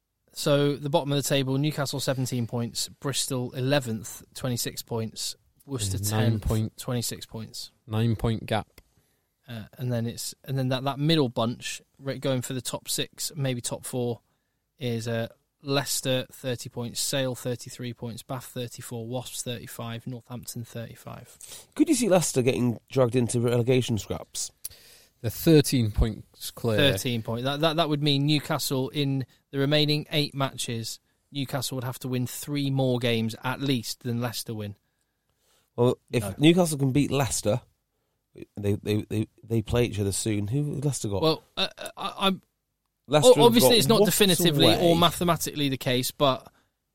so the bottom of the table, Newcastle seventeen points, Bristol eleventh, twenty-six points, Worcester Nine tenth, point- twenty-six points. Nine point gap. Uh, and then it's and then that, that middle bunch right, going for the top six, maybe top four, is uh, Leicester thirty points, Sale thirty-three points, Bath thirty-four, Wasps thirty-five, Northampton thirty-five. Could you see Leicester getting dragged into relegation scraps? They're thirteen points clear. thirteen points. That, that that would mean Newcastle in the remaining eight matches. Newcastle would have to win three more games at least than Leicester win. Well, if No. Newcastle can beat Leicester, they they, they, they play each other soon. Who has Leicester got? Well, uh, I, I'm Leicester O- have obviously, got it's not Wasps definitively away. or mathematically the case, but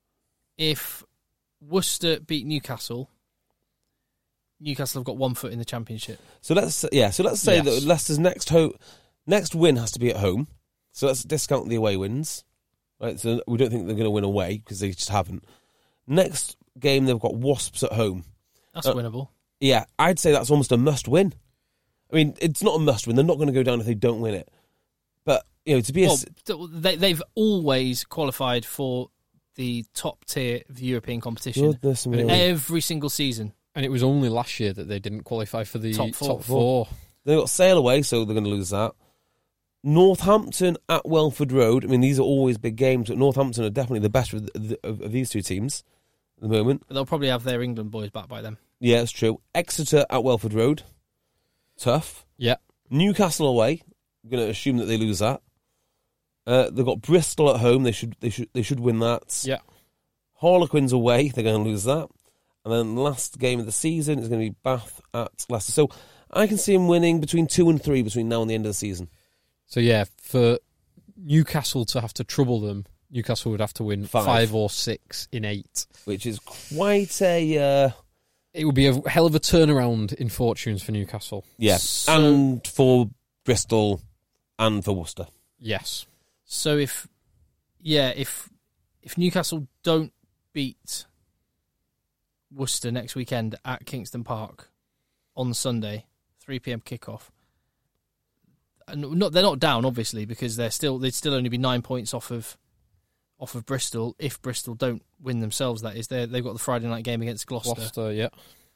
if Worcester beat Newcastle, Newcastle have got one foot in the Championship. So let's yeah. So let's say Yes. that Leicester's next ho- next win has to be at home. So let's discount the away wins. Right. So we don't think they're going to win away because they just haven't. Next game they've got Wasps at home. That's Uh, winnable. Yeah, I'd say that's almost a must win. I mean, it's not a must-win. They're not going to go down if they don't win it. But, you know, to be well, a... They, they've always qualified for the top tier of the European competition. Goodness me. Every single season. And it was only last year that they didn't qualify for the Top four. top four. They've got Sale away, so they're going to lose that. Northampton at Welford Road. I mean, these are always big games, but Northampton are definitely the best of, the, of, of these two teams at the moment. But they'll probably have their England boys back by then. Yeah, it's true. Exeter at Welford Road. Tough. Yeah. Newcastle away. I'm going to assume that they lose that. Uh, they've got Bristol at home. They should they should they should win that. Yeah. Harlequins away. They're going to lose that. And then the last game of the season is going to be Bath at Leicester. So I can see them winning between two and three between now and the end of the season. So yeah, for Newcastle to have to trouble them, Newcastle would have to win five, five or six in eight, which is quite a. Uh, it would be a hell of a turnaround in fortunes for Newcastle. Yeah, so, and for Bristol, and for Worcester. Yes. So if, yeah, if if Newcastle don't beat Worcester next weekend at Kingston Park on Sunday, three p.m. kickoff, and not they're not down obviously because they're still they'd still only be nine points off of off of Bristol if Bristol don't win themselves. That is, they they've got the Friday night game against Gloucester. Gloucester, yeah.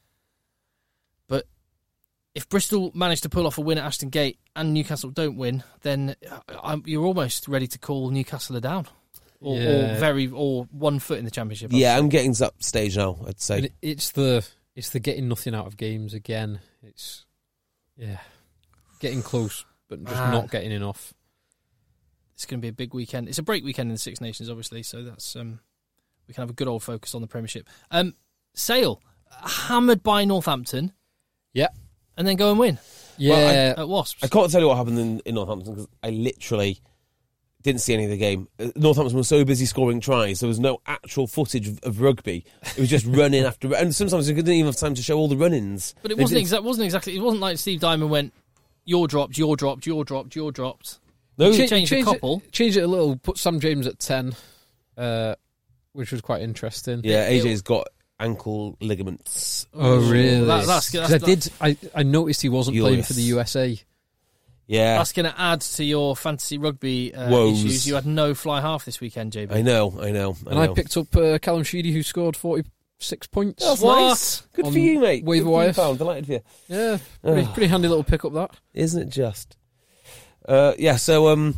But if Bristol manage to pull off a win at Ashton Gate and Newcastle don't win, then I'm, you're almost ready to call Newcastle a down, or, yeah. or very, or one foot in the Championship. Yeah, I'm getting to that stage now. I'd say and it's the it's the getting nothing out of games again. It's yeah, getting close but just Man. not getting enough. It's going to be a big weekend. It's a break weekend in the Six Nations, obviously, so that's um, we can have a good old focus on the Premiership. Um, Sale hammered by Northampton. Yeah. And then go and win. Yeah. Well, at Wasps. I can't tell you what happened in, in Northampton because I literally didn't see any of the game. Uh, Northampton was so busy scoring tries, there was no actual footage of, of rugby. It was just running after, and sometimes they didn't even have time to show all the run-ins. But it They wasn't, did- exa- wasn't exactly. It wasn't like Steve Diamond went, "You're dropped, you're dropped, you're dropped, you're dropped." No, He Cha- changed a changed couple. It, changed it a little. Put Sam James at ten, uh, which was quite interesting. yeah, A J's got ankle ligaments. Oh really? That- that's- 'Cause that's- I did. I, I noticed he wasn't playing Furious. for the U S A. Yeah, That's going to add to your fantasy rugby uh, Woes. issues. You had no fly half this weekend, J B. I know, I know. I And know. I picked up uh, Callum Sheedy, who scored forty-six points. That's What? nice. Good On for you, mate. waiver Good for you, wire. pal. I'm delighted for you. Yeah, pretty, pretty handy little pick up that. Isn't it just? Uh, yeah, so um,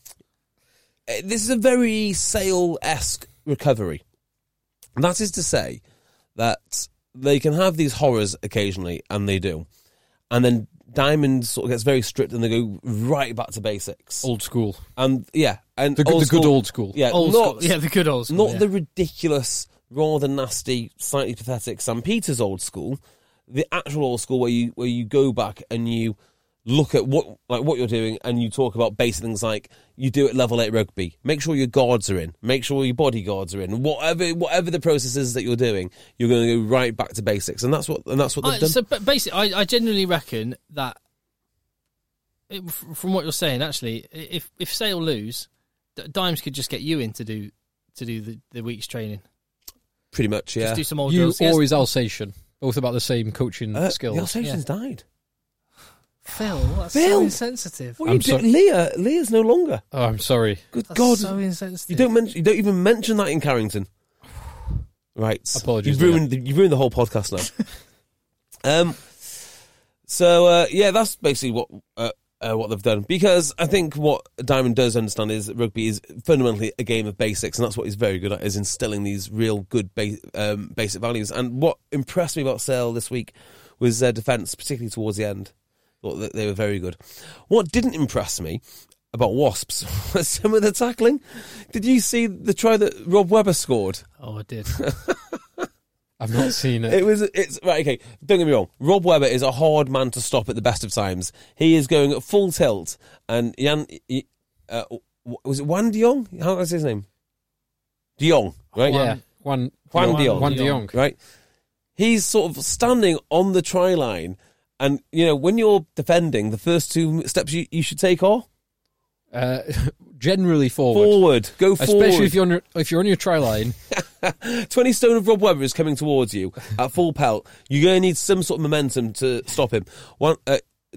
eh, this is a very Sale-esque recovery. And that is to say that they can have these horrors occasionally, and they do. And then Diamond sort of gets very strict and they go right back to basics. Old school. And yeah, and The, good- old the good school- old school. Yeah, Old not, school. Yeah, the good old school. not yeah. the ridiculous, rather nasty, slightly pathetic Sam Peters old school. The actual old school where you where you go back and you look at what like what you're doing and you talk about basic things like you do at level eight rugby. Make sure your guards are in. Make sure your bodyguards are in. Whatever whatever the process is that you're doing, you're going to go right back to basics, and that's what and that's what they've I, done. so, but basically, I, I genuinely reckon that it, f- from what you're saying, actually, i- if if Sale lose, D- Dimes could just get you in to do to do the, the week's training. Pretty much, yeah. Just do some old You drills. Yes. or his Alsatian, both about the same coaching Uh, skills. the Alsatian's died. Phil, that's Phil! so insensitive. What I'm you do? sorry. Leah, Leah's no longer. Oh, I'm sorry. Good That's God, so insensitive. you don't mention. You don't even mention that in Carrington. Right. Apologies, You've ruined. The, you've ruined the whole podcast now. um. So uh, yeah, that's basically what uh, uh, what they've done. Because I think what Diamond does understand is that rugby is fundamentally a game of basics, and that's what he's very good at, is instilling these real good ba- um, basic values. And what impressed me about Sale this week was their defence, particularly towards the end. Thought that they were very good. What didn't impress me about Wasps was some of the tackling. Did you see the try that Rob Webber scored? Oh, I did. I've not seen it. It was, it's, right, okay, don't get me wrong. Rob Webber is a hard man to stop at the best of times. He is going at full tilt, and Jan, he, uh, was it Juan de Jong? How was his name? De Jong, right? yeah, Juan Juan de Jong. Juan de Jong. Right? He's sort of standing on the try line, and, you know, when you're defending, the first two steps you, you should take are Uh, generally forward, forward. Go forward. especially if you're on your, if you're on your try line. twenty stone of Rob Webber is coming towards you at full pelt. You're going to need some sort of momentum to stop him. One, uh,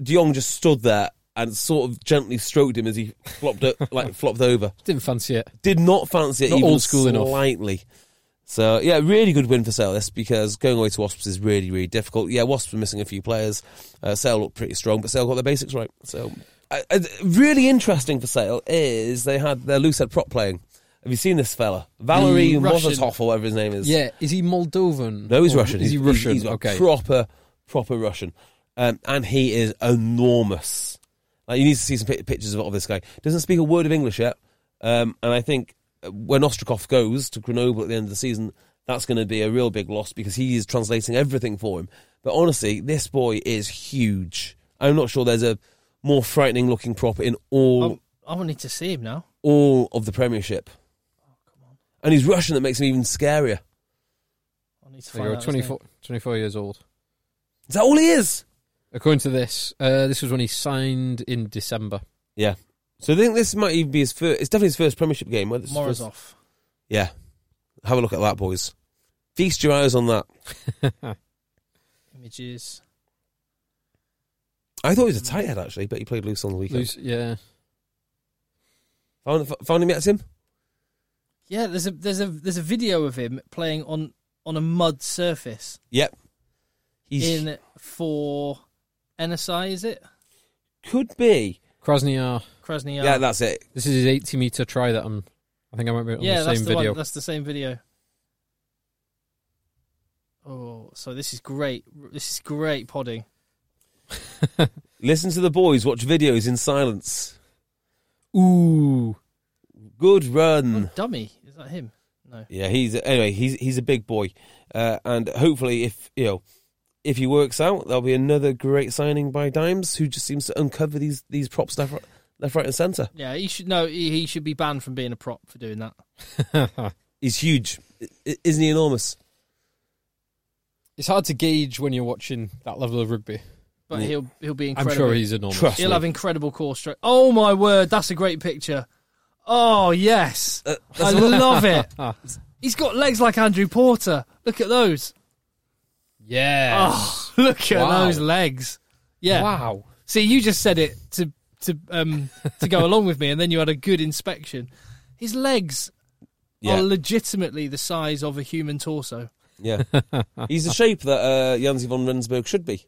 De Jong just stood there and sort of gently stroked him as he flopped it, like flopped over. Didn't fancy it. Did not fancy it, Not even old school enough. slightly. So, yeah, really good win for Sale, this, because going away to Wasps is really, really difficult. Yeah, Wasps were missing a few players. Uh, Sale looked pretty strong, but Sale got the basics right. So, uh, uh, really interesting for Sale is they had their loose head prop playing. Have you seen this fella? Valery The Russian- Mozatov, or whatever his name is. Yeah, is he Moldovan? No, he's Or Russian. Is he He's- Russian? He's, he's okay. proper, proper Russian. Um, and he is enormous. Like, you need to see some pi- pictures of, of this guy. Doesn't speak a word of English yet. Um, and I think when Ostrakov goes to Grenoble at the end of the season, that's going to be a real big loss because he is translating everything for him. But honestly, this boy is huge. I'm not sure there's a more frightening looking prop in all I will need to see him now. all of the Premiership. Oh, come on. And he's Russian, that makes him even scarier. I need to So find you're out his twenty-four, name. twenty-four years old. Is that all he is? According to this, uh, this was when he signed in December. Yeah. So I think this might even be his first. It's definitely his first Premiership game. whether it's his first- Morozov. Yeah. Have a look at that, boys. Feast your eyes on that. Images. I thought he was a tight head, actually, but he played loose on the weekend. Loose, yeah. Found, found him yet, Tim? Yeah, there's a there's a there's a video of him playing on, on a mud surface Yep. He's in for N S I, is it? could be. Krasnyar. Krasnyar. Yeah, that's it. This is his eighty metre try that I'm. I think I might be on yeah, the that's same the video. one. That's the same video. Oh, so this is great. This is great podding. Listen to the boys watch videos in silence. Ooh. Good run. Oh, dummy. Is that him? No. Yeah, he's anyway. He's he's a big boy, uh, and hopefully, if you know, if he works out, there'll be another great signing by Dimes, who just seems to uncover these these props left, left, right, and centre. Yeah, he should no. He, he should be banned from being a prop for doing that. He's huge, I- isn't he? Enormous. It's hard to gauge when you're watching that level of rugby. But Yeah. he'll he'll be I'm incredible. sure he's enormous. Trust He'll me. have incredible core stroke. Oh my word, that's a great picture. Oh yes, Uh, I love it. He's got legs like Andrew Porter. Look at those. Yeah. Oh, look at Wow. those legs. Yeah. Wow. See, you just said it to to um to go along with me, and then you had a good inspection. His legs Yeah, are legitimately the size of a human torso. yeah. He's the shape that uh, Janzi von Rensburg should be.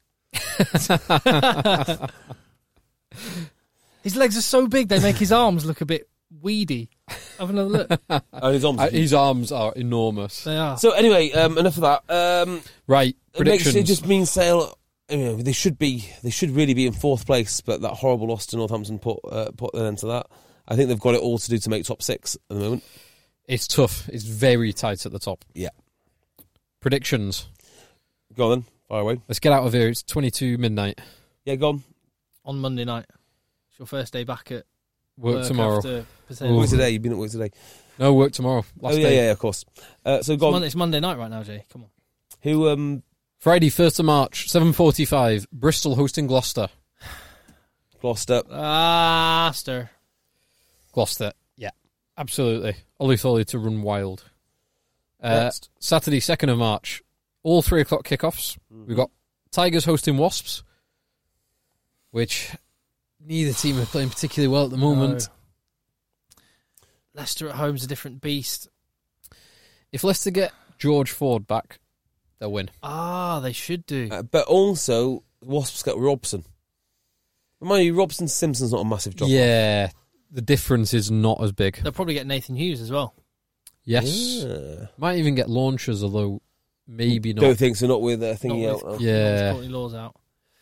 His legs are so big they make his arms look a bit weedy. Have another look. And his arms. Uh, his arms are enormous. They are. So anyway, um, enough of that. Um, Right. It makes Predictions. it just means Sale. You know, they should be. They should really be in fourth place, but that horrible loss to Northampton put uh, put an end to that. I think they've got it all to do to make top six at the moment. It's tough. It's very tight at the top. Yeah. Predictions. Go on then, fire away. Let's get out of here. It's twenty-two midnight. Yeah, go on. On Monday night. It's your first day back at Work, work tomorrow. after paternity. Work today. You've been at work today. No, work tomorrow. Last oh yeah, day. yeah, yeah, of course. Uh, so It's, go on. Monday, it's Monday night right now, Jay. Come on. Who? Um, Friday, first of March, seven forty-five. Bristol hosting Gloucester. Gloucester. Ah, Stir. Gloucester. Yeah, absolutely. Ollie Thorley to run wild. Uh, Next. Saturday, second of March. All three o'clock kickoffs. Mm-hmm. We've got Tigers hosting Wasps, which neither team are playing particularly well at the moment. No. Leicester at home's a different beast. If Leicester get George Ford back, they'll win. Ah, they should do. Uh, but also, Wasps got Robson. Remind you, Robson Simpson's not a massive job. Yeah, the difference is not as big. They'll probably get Nathan Hughes as well. Yes. Yeah. Might even get launchers, although maybe not. Don't think so. Not with uh, thingy Not out. with- now. Yeah. Courtney Law's out.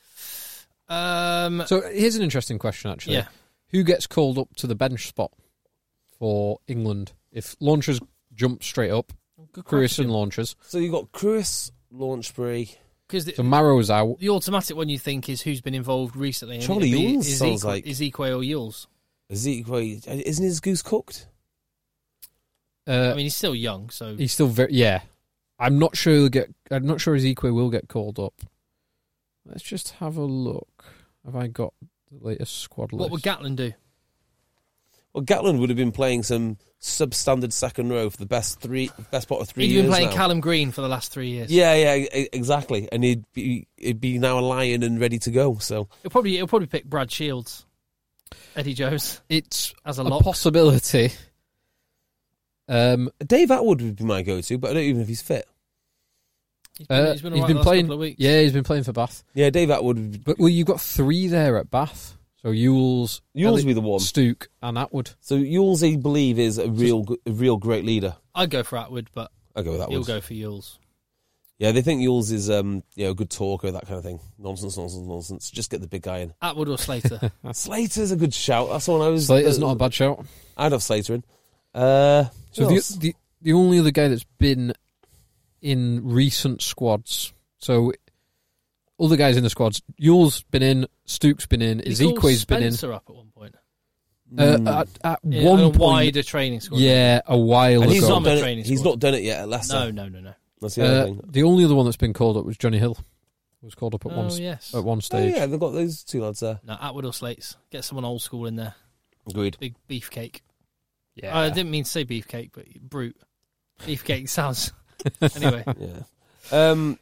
Um, So here's an interesting question, actually. yeah. Who gets called up to the bench spot for England? If launchers jump straight up, Good Cruis and question. launchers. So you've got Cruis, Launchbury. Because the, So Marrow's out. the automatic one you think is who's been involved recently. and Charlie it'd be Yules sounds Ezekiel- like- Ezekiel or Yules. Ezekiel, isn't his goose cooked? Uh, I mean, he's still young, so he's still very yeah. I'm not sure he'll get. I'm not sure Ezekiel will get called up. Let's just have a look. Have I got the latest squad list? what would Gatlin do? Well, Gatland would have been playing some substandard second row for the best three, best part of three He'd years been playing now. Callum Green for the last three years. Yeah, yeah, e- exactly. And he'd be he'd be now a Lion and ready to go. So He'll probably he'll probably pick Brad Shields, Eddie Jones It's as a a lock. possibility. Um, Dave Atwood would be my go-to, but I don't even know if he's fit. He's been, uh, he's been, he's all right been the last playing. couple of weeks. Yeah, he's been playing for Bath. Yeah, Dave Atwood. Would be, But well, you've got three there at Bath. So Ewells, Ewells Elliot would be the one. Stuke, and Atwood. So Ewells, I believe, is a real, g- a real great leader. I'd go for Atwood, but I'll go with he'll Atwood. go for Yules. Yeah, they think Ewells is um, you know, a good talker, that kind of thing. Nonsense, nonsense, nonsense. Just get the big guy in. Atwood or Slater. Slater's a good shout. That's the one I was. Slater's uh, not a bad shout. I'd have Slater in. Uh, So who the, else? the the only other guy that's been in recent squads, so other guys in the squads, Yule's been in, Stuke's been in, He called Ezeque's been in. Spencer up at one point. Uh, Mm. at at In one a point, wider training squad. yeah, a while and he's ago. not, on the done it, training he's squad. not done it yet at Leicester. No, no, no, no. That's the other Uh, thing. the only other one that's been called up was Johnny Hill. Was called up at Oh, one yes. at one Oh, stage. yeah, they've got those two lads there. No, Atwood or Slates. Get someone old school in there. Agreed. Big beefcake. Yeah. I didn't mean to say beefcake, but brute. Beefcake sounds... Anyway. Yeah. Um.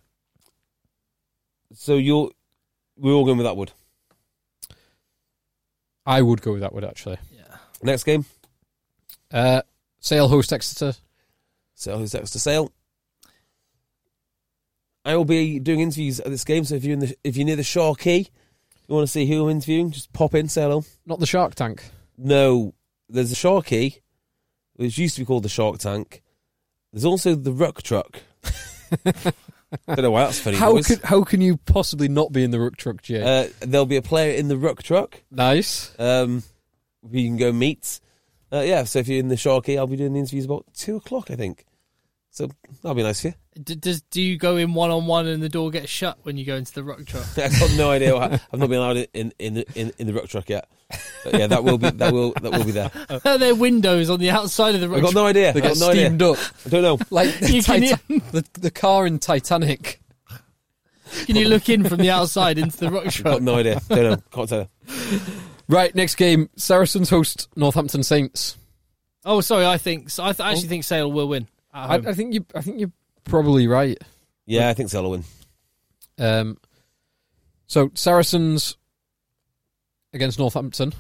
So you're, we're all going with Atwood. I would go with that. Would actually. Yeah. Next game. Uh, Sale host Exeter. Sale who's next to Sale. I will be doing interviews at this game, so if you're in the if you're near the Shaw Quay, you want to see who I'm interviewing, just pop in, say hello. Not the Shark Tank. No, there's the Shaw Quay, which used to be called the Shark Tank. There's also the Ruck Truck. Don't know why that's funny. How boys. could how can you possibly not be in the Ruck Truck, Jay? Uh, there'll be a player in the Ruck Truck. nice. Um, we can go meet. Uh, yeah, so if you're in the Shaw Quay, I'll be doing the interviews about two o'clock, I think. So that'll be nice for you. D- does do you go in one on one and the door gets shut when you go into the rock truck? I've got no idea. What, I've not been allowed in in the in, in the Ruck Truck yet. But yeah, that will be that will that will be there. Are there windows on the outside of the rock I've got truck? no idea. They I've get got no idea. steamed up I don't know. like the, You can Titan- the the car in Titanic. Can you look in from the outside into the rock I've truck? got no idea. Don't know. Can't tell you. Right, next game. Saracens host Northampton Saints. Oh, sorry. I think so I th- actually think Sale will win. At I, home. I think you. I think you're probably right. Yeah, I think Sale will win. Um, so Saracens against Northampton.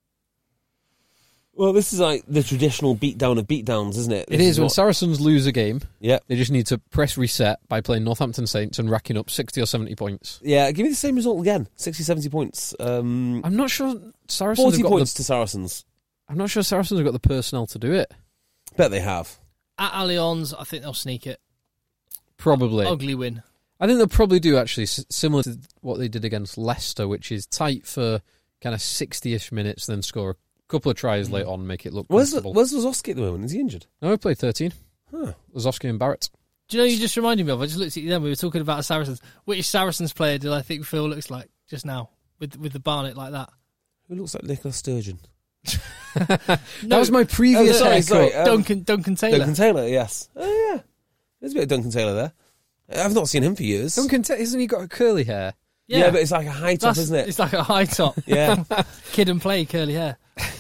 Well, this is like the traditional beatdown of beatdowns, isn't it? It This is when what- Saracens lose a game. Yeah, They just need to press reset by playing Northampton Saints and racking up sixty or seventy points. yeah. Give me the same result again. sixty, seventy points. Um, I'm not sure Saracens Forty have got points the, to Saracens. I'm not sure Saracens have got the personnel to do it. Bet they have. At Allianz, I think they'll sneak it. Probably. Ugly win. I think they'll probably do actually s- similar to what they did against Leicester, which is tight for kind of sixty-ish minutes, then score a couple of tries late on, make it look Where's comfortable. Where's Lazowski at the moment? Is he injured? No, we played thirteen. Huh. Lazowski and Barrett. Do you know, you just reminded me of, I just looked at you then, we were talking about Saracens. Which Saracens player did I think Phil looks like just now with with the Barnet like that? Who looks like Nicola Sturgeon? That was my previous Oh, sorry, haircut. sorry. Um, Duncan Duncan Taylor. Duncan Taylor, yes. Oh, yeah. There's a bit of Duncan Taylor there. I've not seen him for years. Duncan, Ta- isn't he got curly hair? yeah. but it's like a high top, That's- isn't it? It's like a high top. Yeah. Kid and play, curly hair.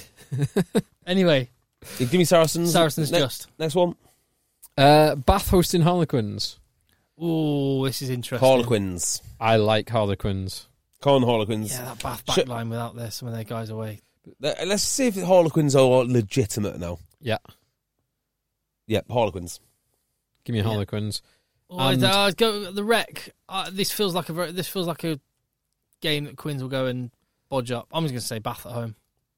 Anyway, Give me Saracens. Saracens Ne- just. Next one. Uh, Bath hosting Harlequins. Oh, this is interesting. Harlequins. I like Harlequins. Con Harlequins. Yeah, that Bath Sh- backline without their, some of their guys away. Uh, Let's see if the Harlequins are legitimate now. Yeah, Yeah, Harlequins. give me Yeah. Harlequins. Oh, And- uh, go the wreck. Uh, this feels like a very, this feels like a game that Quins will go and bodge up. I'm just going to say Bath at home.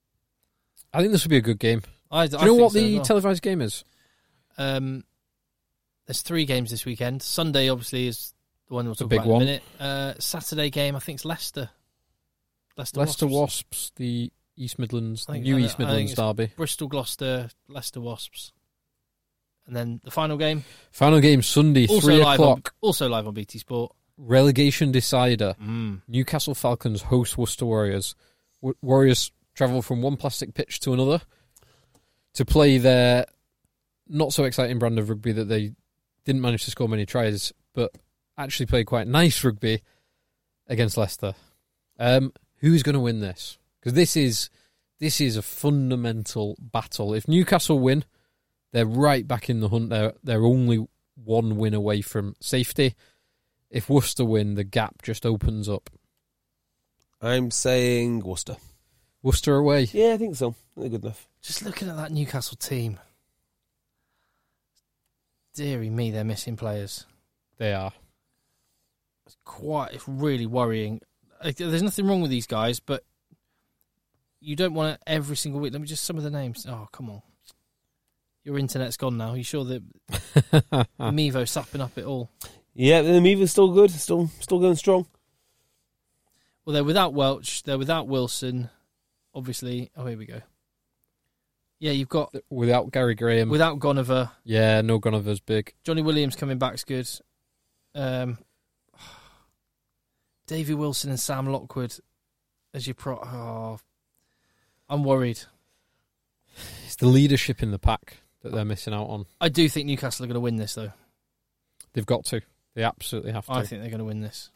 I think this will be a good game. I, Do you know what the televised game is? um, there's three games this weekend. Sunday obviously is the one we'll The talk big about one. in a minute. Uh, Saturday game I think it's Leicester. Leicester, Leicester Wasps. Wasps, the East Midlands, I think- new I- East I think Midlands it's- derby. Bristol, Gloucester, Leicester Wasps, and then the final game Final game Sunday, also three live on, o'clock. also live on B T Sport. Relegation decider. Mm. Newcastle Falcons host Worcester Warriors. W- Warriors travel from one plastic pitch to another to play their not so exciting brand of rugby that they didn't manage to score many tries, but actually played quite nice rugby against Leicester. Um, who's going to win this? Because this is this is a fundamental battle. If Newcastle win, they're right back in the hunt. They're, they're only one win away from safety. If Worcester win, the gap just opens up. I'm saying Worcester. Worcester away? Yeah, I think so. They're good enough. Just looking at that Newcastle team, dearie me, they're missing players. They are. It's quite, it's really worrying. Like, there's nothing wrong with these guys, but you don't want it every single week. Let me just some of the names. Oh, come on. Your internet's gone now. Are you sure that Mevo's sapping up it all? Yeah, the Mevo's still good. Still still going strong. Well, they're without Welch. They're without Wilson, obviously. Oh, here we go. Yeah, you've got... Without Gary Graham. Without Gonover. Yeah, no Gonover's big. Johnny Williams coming back's good. Um, Davy Wilson and Sam Lockwood as your pro... Oh, I'm worried. It's the leadership in the pack that they're missing out on. I do think Newcastle are going to win this, though. They've got to. They absolutely have to. I think they're going to win this.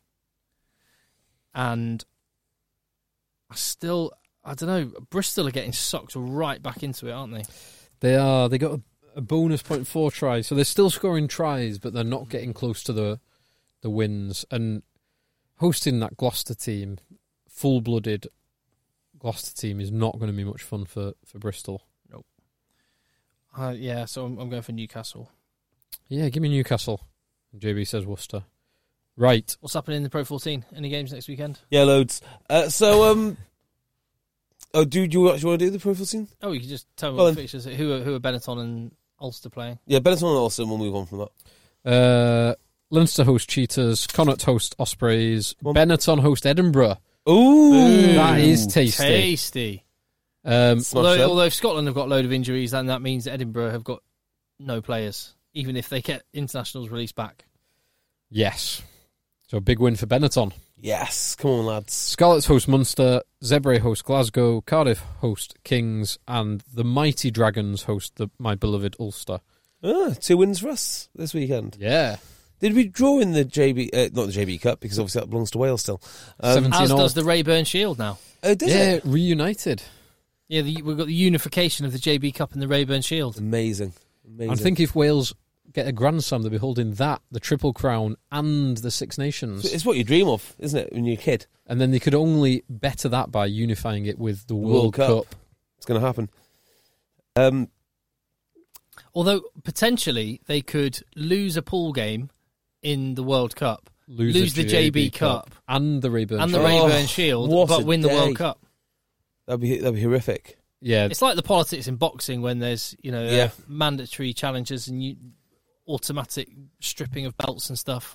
And I still... I don't know. Bristol are getting sucked right back into it, aren't they? They are. They got a, a bonus point for tries, so they're still scoring tries, but they're not getting close to the the wins. And hosting that Gloucester team, full-blooded Gloucester team, is not going to be much fun for, for Bristol. Nope. Uh, yeah, so I'm, I'm going for Newcastle. Yeah, give me Newcastle. J B says Worcester. Right. What's happening in the Pro fourteen? Any games next weekend? Yeah, loads. Uh, so, um... Oh, do, do you actually want to do the Pro fourteen? Oh, you can just tell me Well, what the fixtures. Who are, who are Benetton and Ulster playing? Yeah, Benetton and Ulster, and we'll move on from that. Uh, Leinster host Cheetahs. Connacht host Ospreys. Benetton host Edinburgh. Ooh! That is tasty. Tasty. Um, although, although if Scotland have got a load of injuries, then that means Edinburgh have got no players, even if they get internationals released back. Yes. So a big win for Benetton. Yes, come on, lads. Scarlets host Munster, Zebre host Glasgow, Cardiff host Kings, and the Mighty Dragons host the, my beloved Ulster. Ah, two wins for us this weekend. Yeah. Did we draw in the J B, uh, not the J B Cup, because obviously that belongs to Wales still. Um, As does the Rayburn Shield now. Oh, does yeah, it? reunited. Yeah, the, we've got the unification of the J B Cup and the Rayburn Shield. Amazing. Amazing. I think if Wales get a Grand Slam, they'll be holding that, the Triple Crown, and the Six Nations. It's what you dream of, isn't it, when you're a kid? And then they could only better that by unifying it with the World, World Cup. Cup. It's going to happen. Um, Although, potentially, they could lose a pool game in the World Cup, Lose, lose the J B Cup, and the Rayburn and the Shield. Rayburn Oh, Shield, what but a win the day. World Cup. that'd be that'd be horrific. Yeah, It's like the politics in boxing when there's, you know, Yeah. uh, mandatory challenges and you, automatic stripping of belts and stuff.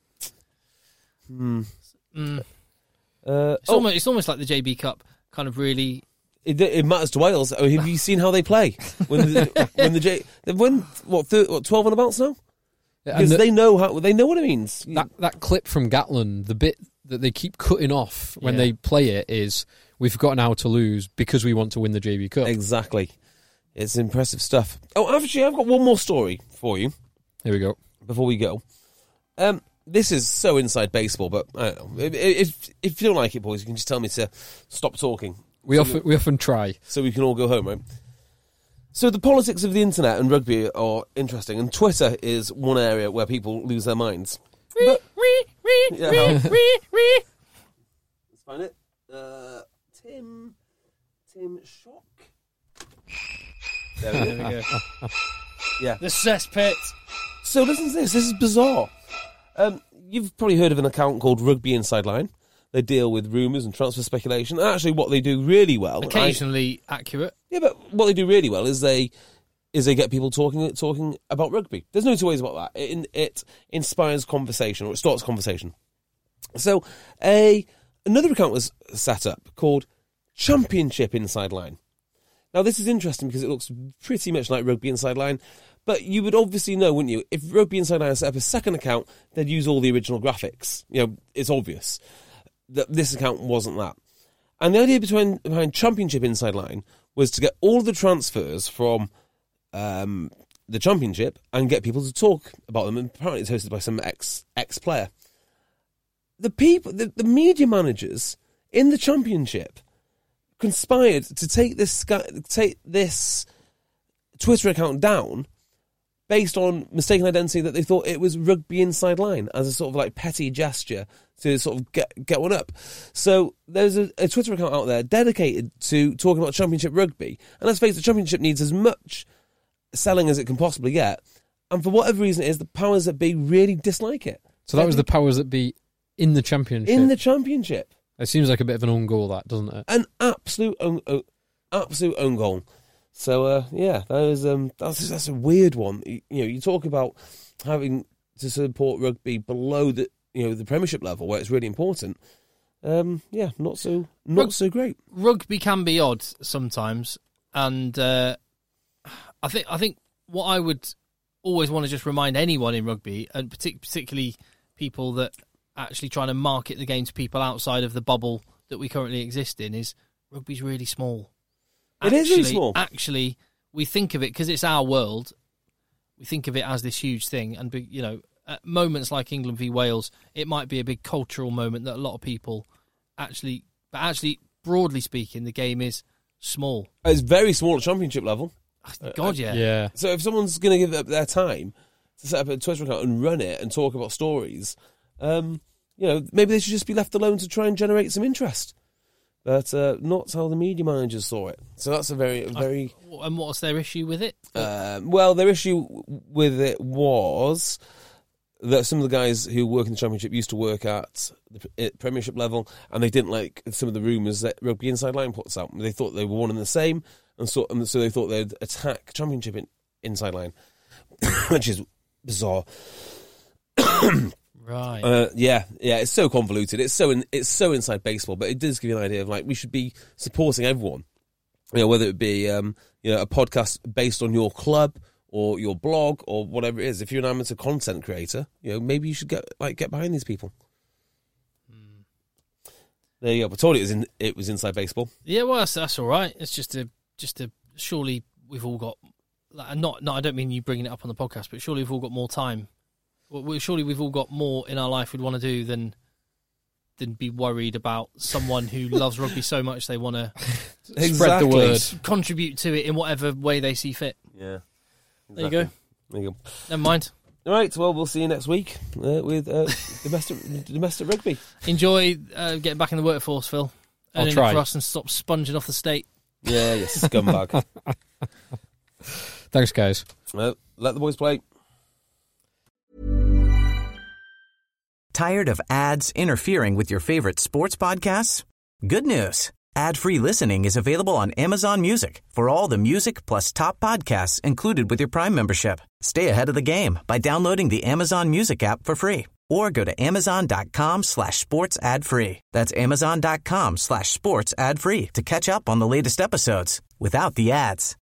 Hmm. Mm. Uh, It's, oh, almost, it's almost like the J B Cup kind of really... it, it matters to Wales. I mean, have you seen how they play when the, when the J they've won what, thir- what twelve on the belts now? and Because the- they know how they know what it means. that that clip from Gatland, the bit that they keep cutting off when Yeah. they play it is, we've forgotten how to lose because we want to win the J B Cup. Exactly. It's impressive stuff. Oh, actually, I've got one more story for you Here we go. before we go. Um, this is so inside baseball, but I don't know. If, if if you don't like it, boys, you can just tell me to stop talking. We often we often try. So we can all go home, right? So the politics of the internet and rugby are interesting, and Twitter is one area where people lose their minds. But, yeah, Let's find it. Uh, Tim, Tim Shock. There we go. Yeah. The cesspit. So listen to this. This is bizarre. Um, you've probably heard of an account called Rugby Inside Line. They deal with rumours and transfer speculation. And actually, what they do really well, Occasionally I, accurate. yeah, but what they do really well is they is they get people talking talking about rugby. There's no two ways about that. It, it inspires conversation, or it starts conversation. So, a another account was set up called Championship Inside Line. Now, this is interesting because it looks pretty much like Rugby Inside Line, but you would obviously know, wouldn't you? If Rugby Inside Line set up a second account, they'd use all the original graphics. You know, it's obvious that this account wasn't that. And the idea behind, behind Championship Inside Line was to get all of the transfers from um, the Championship and get people to talk about them. And apparently it's hosted by some ex, ex-player. The people, the, the media managers in the Championship conspired to take this take this Twitter account down based on mistaken identity that they thought it was Rugby Inside Line as a sort of like petty gesture to sort of get get one up. So there's a, a Twitter account out there dedicated to talking about Championship Rugby, and let's face it, the Championship needs as much selling as it can possibly get, and for whatever reason it is, the powers that be really dislike it. So that was the powers that be in the Championship. In the Championship. It seems like a bit of an own goal, that, doesn't it? An absolute own, uh, absolute own goal. So uh, yeah, that was um, that's that's a weird one. You, you know, you talk about having to support rugby below the you know the Premiership level where it's really important. Um, yeah, not so not Rug- so great. Rugby can be odd sometimes, and uh, I think I think what I would always want to just remind anyone in rugby, and partic- particularly people that actually trying to market the game to people outside of the bubble that we currently exist in, is rugby's really small. It actually, is really small. Actually, we think of it, because it's our world, we think of it as this huge thing. And, you know, at moments like England v Wales, it might be a big cultural moment that a lot of people actually... But actually, broadly speaking, the game is small. It's very small at Championship level. God, yeah. Yeah. So if someone's going to give up their time to set up a Twitter account and run it and talk about stories, um, you know, maybe they should just be left alone to try and generate some interest. But uh, not how the media managers saw it. So that's a very, very... And what's their issue with it? Um, well, their issue with it was that some of the guys who work in the Championship used to work at the Premiership level, and they didn't like some of the rumours that Rugby Inside Line puts out. They thought they were one and the same, and so, and so they thought they'd attack Championship in, Inside Line, which is bizarre. Right. Uh, yeah, yeah. It's so convoluted. It's so in, it's so inside baseball, but it does give you an idea of like we should be supporting everyone. You know, whether it be um, you know a podcast based on your club or your blog or whatever it is. If you're an amateur content creator, you know maybe you should get like get behind these people. Mm. There you go. I told you it was in it was inside baseball. Yeah, well, that's, that's all right. It's just a just a surely we've all got like, not not. I don't mean you bringing it up on the podcast, but surely we've all got more time. Well, surely we've all got more in our life we'd want to do than than be worried about someone who loves rugby so much they want to exactly. spread the word, contribute to it in whatever way they see fit. Yeah, exactly. There you go. There you go. Never mind. All right, well, we'll see you next week uh, with uh, domestic domestic rugby. Enjoy uh, getting back in the workforce, Phil. I'll Earning try. for us and stop sponging off the state. Yeah, you scumbag. Thanks, guys. Well, let the boys play. Tired of ads interfering with your favorite sports podcasts? Good news. Ad-free listening is available on Amazon Music for all the music plus top podcasts included with your Prime membership. Stay ahead of the game by downloading the Amazon Music app for free or go to amazon.com slash sports ad free. That's amazon.com slash sports ad free to catch up on the latest episodes without the ads.